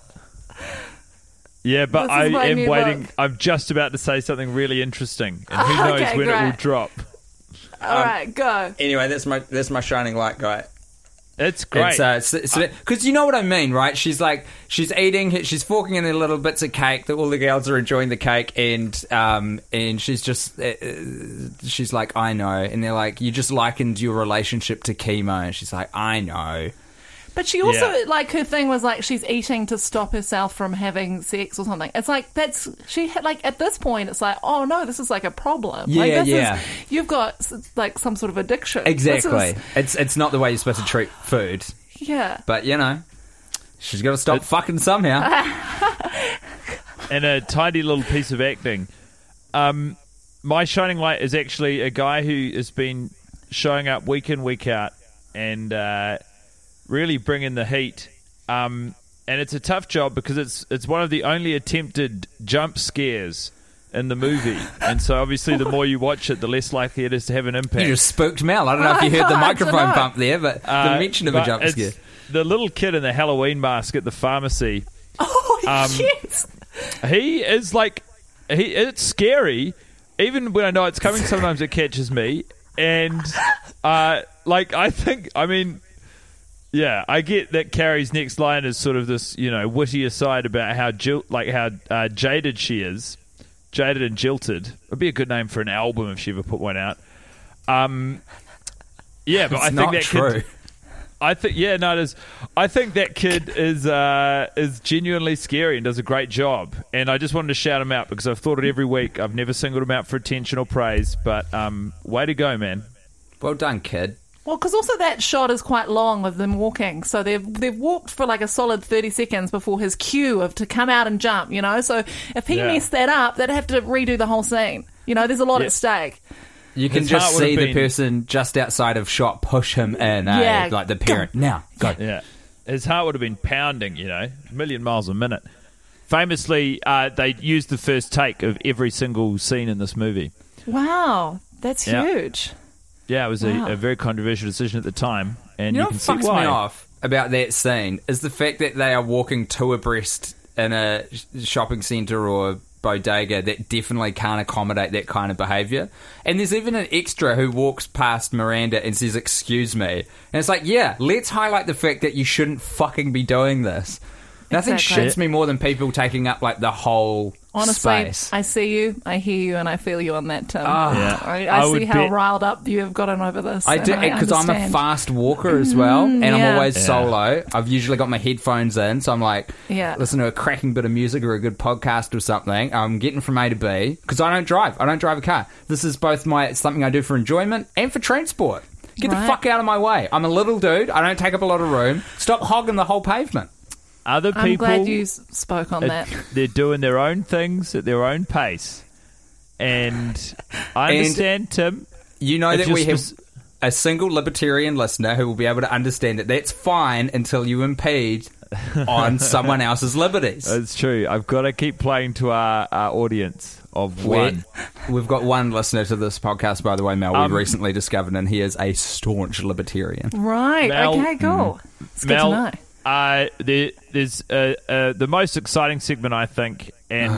Yeah, but I am waiting. Look. I'm just about to say something really interesting, and who knows when great. it will drop. All right, go. Anyway, that's my shining light, guy. It's great. Because you know what I mean, right? She's like, she's eating, she's forking in her little bits of cake. That all the girls are enjoying the cake, and she's just, she's like, I know, and they're like, you just likened your relationship to chemo, and she's like, I know. But she also, like, her thing was, like, she's eating to stop herself from having sex or something. It's like, at this point, it's like, oh, no, this is, like, a problem. Yeah, like, this is, you've got, like, some sort of addiction. Exactly. It's not the way you're supposed to treat food. Yeah. But, you know, she's got to stop fucking somehow. And a tiny little piece of acting. My shining light is actually a guy who has been showing up week in, week out, and really bringing the heat, and it's a tough job because it's one of the only attempted jump scares in the movie, and so obviously the more you watch it, the less likely it is to have an impact. You just spooked Mel. I don't know if you heard the microphone bump there, but the mention of a jump scare. The little kid in the Halloween mask at the pharmacy. Oh, yes. He is like, it's scary. Even when I know it's coming, sometimes it catches me, and yeah, I get that Carrie's next line is sort of this, witty aside about how jaded she is. Jaded and Jilted. Would be a good name for an album if she ever put one out. Yeah, but I think that true. kid. It is. I think that kid is genuinely scary and does a great job. And I just wanted to shout him out because I've thought it every week. I've never singled him out for attention or praise, but way to go, man. Well done, kid. Well, because also that shot is quite long of them walking, so they've walked for like a solid 30 seconds before his cue of to come out and jump, So if he messed that up, they'd have to redo the whole scene. There's a lot at stake. You can just see the person just outside of shot push him in, like the parent. Go. Now, go. Yeah, his heart would have been pounding, a million miles a minute. Famously, they used the first take of every single scene in this movie. Wow, that's huge. Yeah, it was a very controversial decision at the time, and you can see why. What fucks me off about that scene is the fact that they are walking two abreast in a shopping centre or bodega that definitely can't accommodate that kind of behaviour. And there's even an extra who walks past Miranda and says, "Excuse me," and it's like, yeah, let's highlight the fact that you shouldn't fucking be doing this. Nothing shits me more than people taking up like the whole space. I see you, I hear you, and I feel you on that, Tim. I see how riled up you have gotten over this. I do, because I'm a fast walker as well, and I'm always solo. I've usually got my headphones in, so I'm like, listen to a cracking bit of music or a good podcast or something. I'm getting from A to B, because I don't drive. I don't drive a car. This is both something I do for enjoyment and for transport. Get the fuck out of my way. I'm a little dude. I don't take up a lot of room. Stop hogging the whole pavement. Other people, I'm glad you spoke on that. They're doing their own things at their own pace. And I understand, Tim. You know that we have a single libertarian listener who will be able to understand that that's fine until you impede on someone else's liberties. It's true. I've got to keep playing to our audience of one. We've got one listener to this podcast, by the way, Mel. We've recently discovered, and he is a staunch libertarian. Right. Mel, okay, cool. It's good to know. There's the most exciting segment, I think, and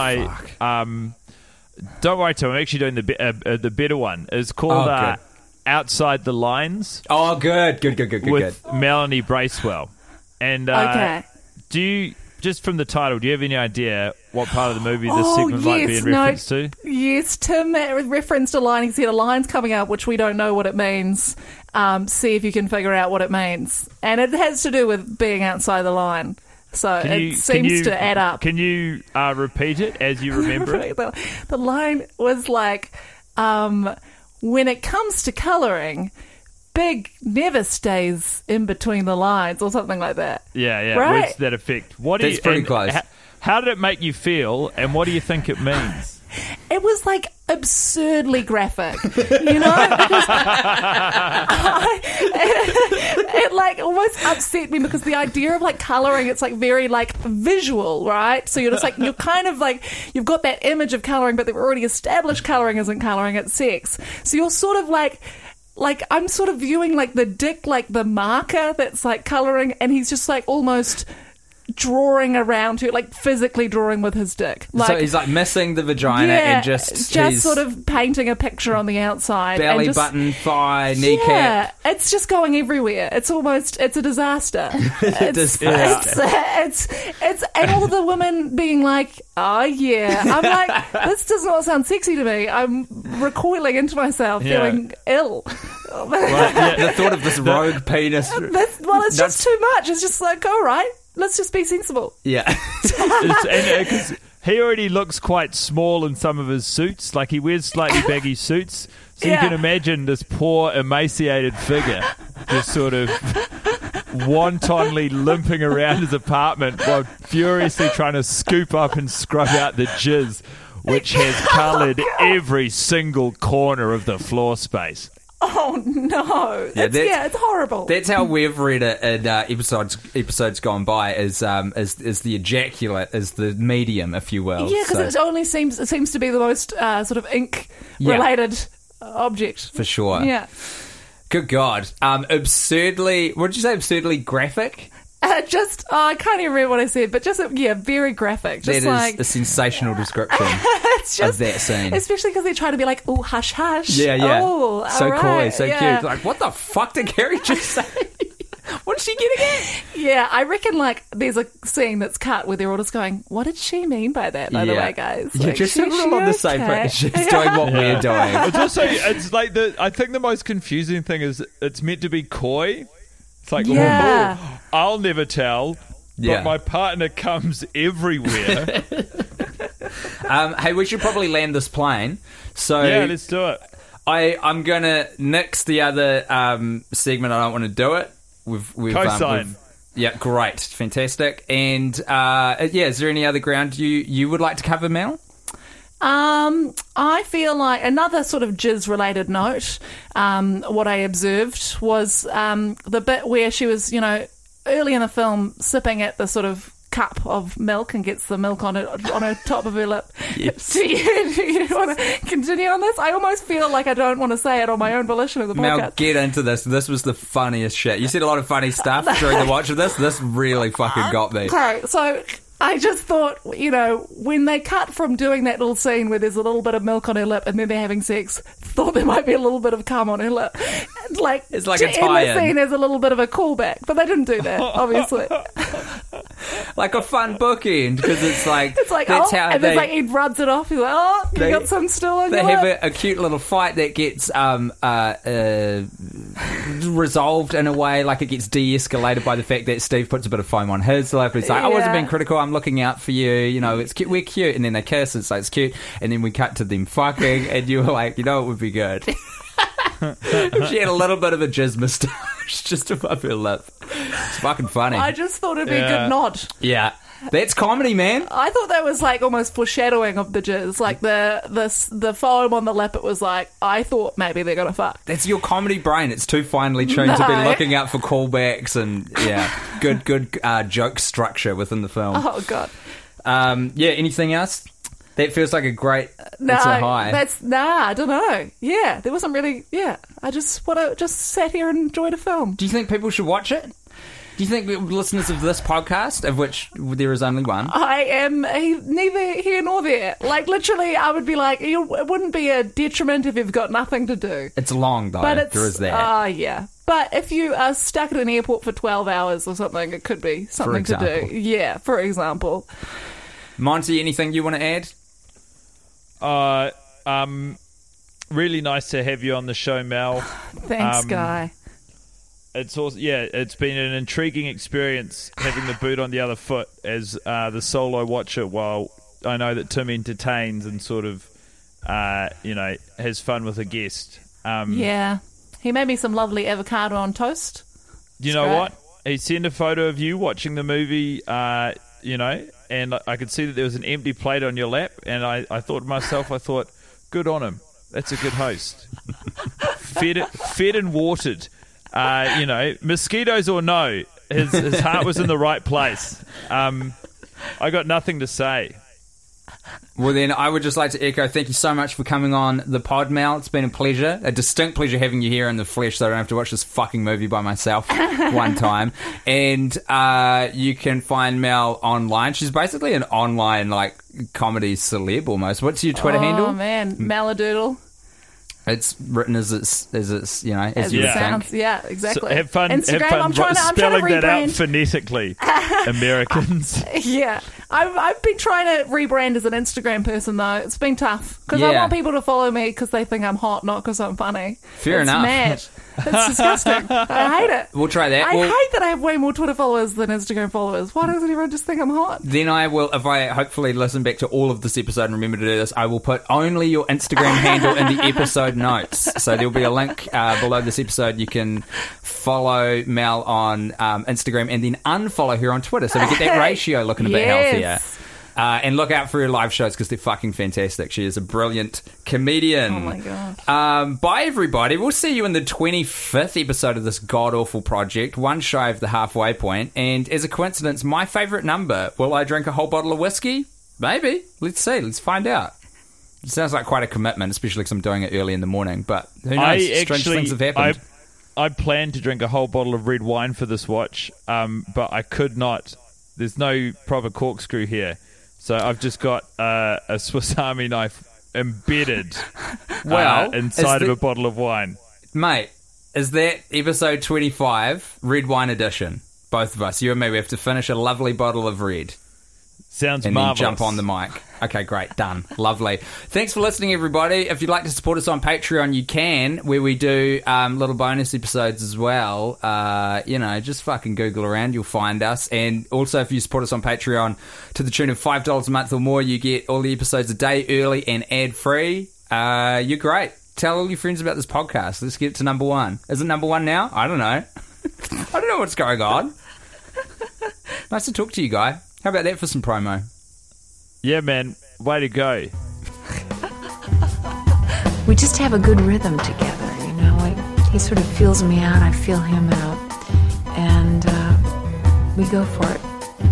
don't worry, Tom. I'm actually doing the better one. It's called Outside the Lines. Oh, good. With Melanie Bracewell. And do you, just from the title, do you have any idea what part of the movie this segment might be in reference to? Yes, Tim referenced a line. He said a line's coming up, which we don't know what it means. See if you can figure out what it means. And it has to do with being outside the line. So it seems to add up. Can you repeat it as you remember it? The line was like, when it comes to colouring, Big never stays in between the lines or something like that. Yeah, right? Words to that effect. That's pretty close. How did it make you feel, and what do you think it means? It was like absurdly graphic, you know, because it like almost upset me because the idea of like colouring, it's like very like visual, right? So you're just like, you're kind of like, you've got that image of colouring, but they've already established colouring isn't colouring, it's sex. So you're sort of like I'm sort of viewing like the dick like the marker that's like colouring, and he's just like almost drawing around her, like physically drawing with his dick. Like, so he's like missing the vagina and just sort of painting a picture on the outside. Belly and just, button, thigh, kneecap. Yeah, it's just going everywhere. It's a disaster. It's and all the women being like, oh yeah. I'm like, this does not sound sexy to me. I'm recoiling into myself, feeling ill. The thought of this rogue penis. It's just too much. It's just like, all right. Let's just be sensible. Yeah. Because he already looks quite small in some of his suits. Like, he wears slightly baggy suits. So you can imagine this poor, emaciated figure just sort of wantonly limping around his apartment while furiously trying to scoop up and scrub out the jizz, which has coloured every single corner of the floor space. Oh no! It's horrible. That's how we've read it in episodes gone by. Is the ejaculate is the medium, if you will. Yeah, because it seems to be the most sort of ink related object for sure. Yeah. Good God! Absurdly. What did you say? Absurdly graphic. I can't even remember what I said, but just very graphic. Just that is a sensational description of that scene, especially because they try to be like, "Oh, hush, hush." Yeah. Oh, so coy, so yeah. cute. Like, what the fuck did Carrie just say? What did she get again? Yeah, I reckon like there's a scene that's cut where they're all just going, "What did she mean by that?" By the way, guys, you're like, just sort of on the same page. She's doing what we're doing. It's also, it's like I think the most confusing thing is it's meant to be coy. It's like, I'll never tell, but my partner comes everywhere. Hey, we should probably land this plane. So yeah, let's do it. I'm going to nix the other segment. I don't want to do it. We've co-sign. Yeah, great. Fantastic. And, is there any other ground you would like to cover, Mel? I feel like another sort of jizz-related note, what I observed was the bit where she was, early in the film sipping at the sort of cup of milk and gets the milk on her top of her lip. Yes. Do you want to continue on this? I almost feel like I don't want to say it on my own volition of the podcast. Mel, get into this. This was the funniest shit. You said a lot of funny stuff during the watch of this. This really fucking got me. Okay, so I just thought, when they cut from doing that little scene where there's a little bit of milk on her lip and then they're having sex, thought there might be a little bit of cum on her lip. It's like a tie-in. In the scene, there's a little bit of a callback, but they didn't do that, obviously. Like a fun bookend, because it's like that's how and then like he rubs it off. He's like, you got some still on your lip. They have a cute little fight that gets resolved in a way, like it gets de-escalated by the fact that Steve puts a bit of foam on his lip. It's like, I wasn't being critical, I'm looking out for you, it's cute, we're cute, and then they kiss, it's like, it's cute, and then we cut to them fucking, and you were like, it would be good if she had a little bit of a jizz moustache just above her lip. It's fucking funny. I just thought it'd be a good nod. Yeah. That's comedy, man. I thought that was like almost foreshadowing of the jizz. Like the foam on the lip, it was like, I thought maybe they're going to fuck. That's your comedy brain. It's too finely tuned to be looking out for callbacks and, good joke structure within the film. Oh, God. Anything else? That feels like a great... it's a high. I don't know. Yeah, there wasn't really... Yeah, I just sat here and enjoyed a film. Do you think people should watch it? Do you think listeners of this podcast, of which there is only one... I am neither here nor there. Like, literally, I would be like, it wouldn't be a detriment if you've got nothing to do. It's long, though. But there is that. Yeah. But if you are stuck at an airport for 12 hours or something, it could be something to do. Yeah, for example. Monty, anything you want to add? Really nice to have you on the show, Mel. Thanks, Guy. It's also, it's been an intriguing experience having the boot on the other foot as the solo watcher, while I know that Tim entertains and sort of, has fun with a guest. He made me some lovely avocado on toast. You know what? He sent a photo of you watching the movie, and I could see that there was an empty plate on your lap, and I thought to myself, good on him. That's a good host. fed and watered. Mosquitoes or no, his heart was in the right place. I got nothing to say. Well, then, I would just like to echo, thank you so much for coming on the pod, Mel. It's been a pleasure, a distinct pleasure having you here in the flesh, so I don't have to watch this fucking movie by myself one time. And you can find Mel online. She's basically an online, comedy celeb almost. What's your Twitter handle? Oh, man, Maladoodle. It's written as you would sounds, think. Yeah, exactly. So have fun. Instagram, I'm trying to spelling that out rebrand. phonetically, Americans. Yeah, I've been trying to rebrand as an Instagram person though. It's been tough because I want people to follow me because they think I'm hot, not because I'm funny. Fair enough. Mad. It's disgusting. I hate it. We'll try that. I hate that I have way more Twitter followers than Instagram followers. Why doesn't everyone just think I'm hot? Then I will, if I hopefully listen back to all of this episode and remember to do this, I will put only your Instagram handle in the episode notes. So there'll be a link below this episode. You can follow Mel on Instagram and then unfollow her on Twitter. So we get that ratio looking a bit healthier. And look out for her live shows because they're fucking fantastic. She is a brilliant comedian. Oh, my God. Bye, everybody. We'll see you in the 25th episode of this god-awful project, one shy of the halfway point. And as a coincidence, my favourite number, will I drink a whole bottle of whiskey? Maybe. Let's see. Let's find out. It sounds like quite a commitment, especially because I'm doing it early in the morning. But who knows? Strange things have happened. I planned to drink a whole bottle of red wine for this watch, but I could not. There's no proper corkscrew here. So I've just got a Swiss Army knife embedded inside of a bottle of wine. Mate, is that episode 25, red wine edition? Both of us, you and me, we have to finish a lovely bottle of red. Sounds and marvellous. Then jump on the mic. Okay, great. Done. Lovely. Thanks for listening, everybody. If you'd like to support us on Patreon, you can, where we do little bonus episodes as well. Just fucking Google around. You'll find us. And also, if you support us on Patreon to the tune of $5 a month or more, you get all the episodes a day early and ad-free. You're great. Tell all your friends about this podcast. Let's get to number one. Is it number one now? I don't know. I don't know what's going on. Nice to talk to you, Guy. How about that for some promo? Yeah, man. Way to go. We just have a good rhythm together, he sort of feels me out, I feel him out, and we go for it.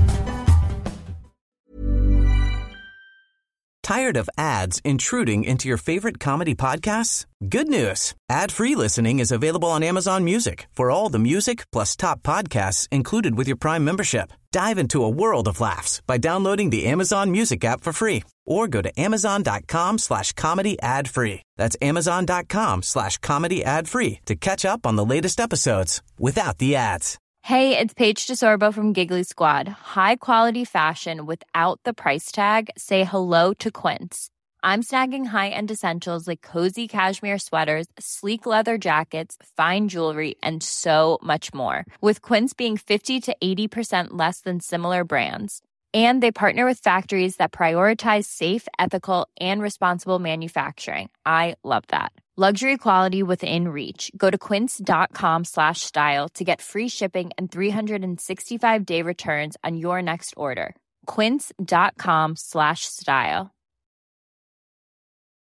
Tired of ads intruding into your favorite comedy podcasts? Good news. Ad-free listening is available on Amazon Music for all the music plus top podcasts included with your Prime membership. Dive into a world of laughs by downloading the Amazon Music app for free or go to amazon.com/comedy ad-free. That's amazon.com/comedy ad-free to catch up on the latest episodes without the ads. Hey, it's Paige DeSorbo from Giggly Squad. High quality fashion without the price tag. Say hello to Quince. I'm snagging high-end essentials like cozy cashmere sweaters, sleek leather jackets, fine jewelry, and so much more. With Quince being 50 to 80% less than similar brands. And they partner with factories that prioritize safe, ethical, and responsible manufacturing. I love that. Luxury quality within reach. Go to quince.com/style to get free shipping and 365-day returns on your next order. quince.com/style.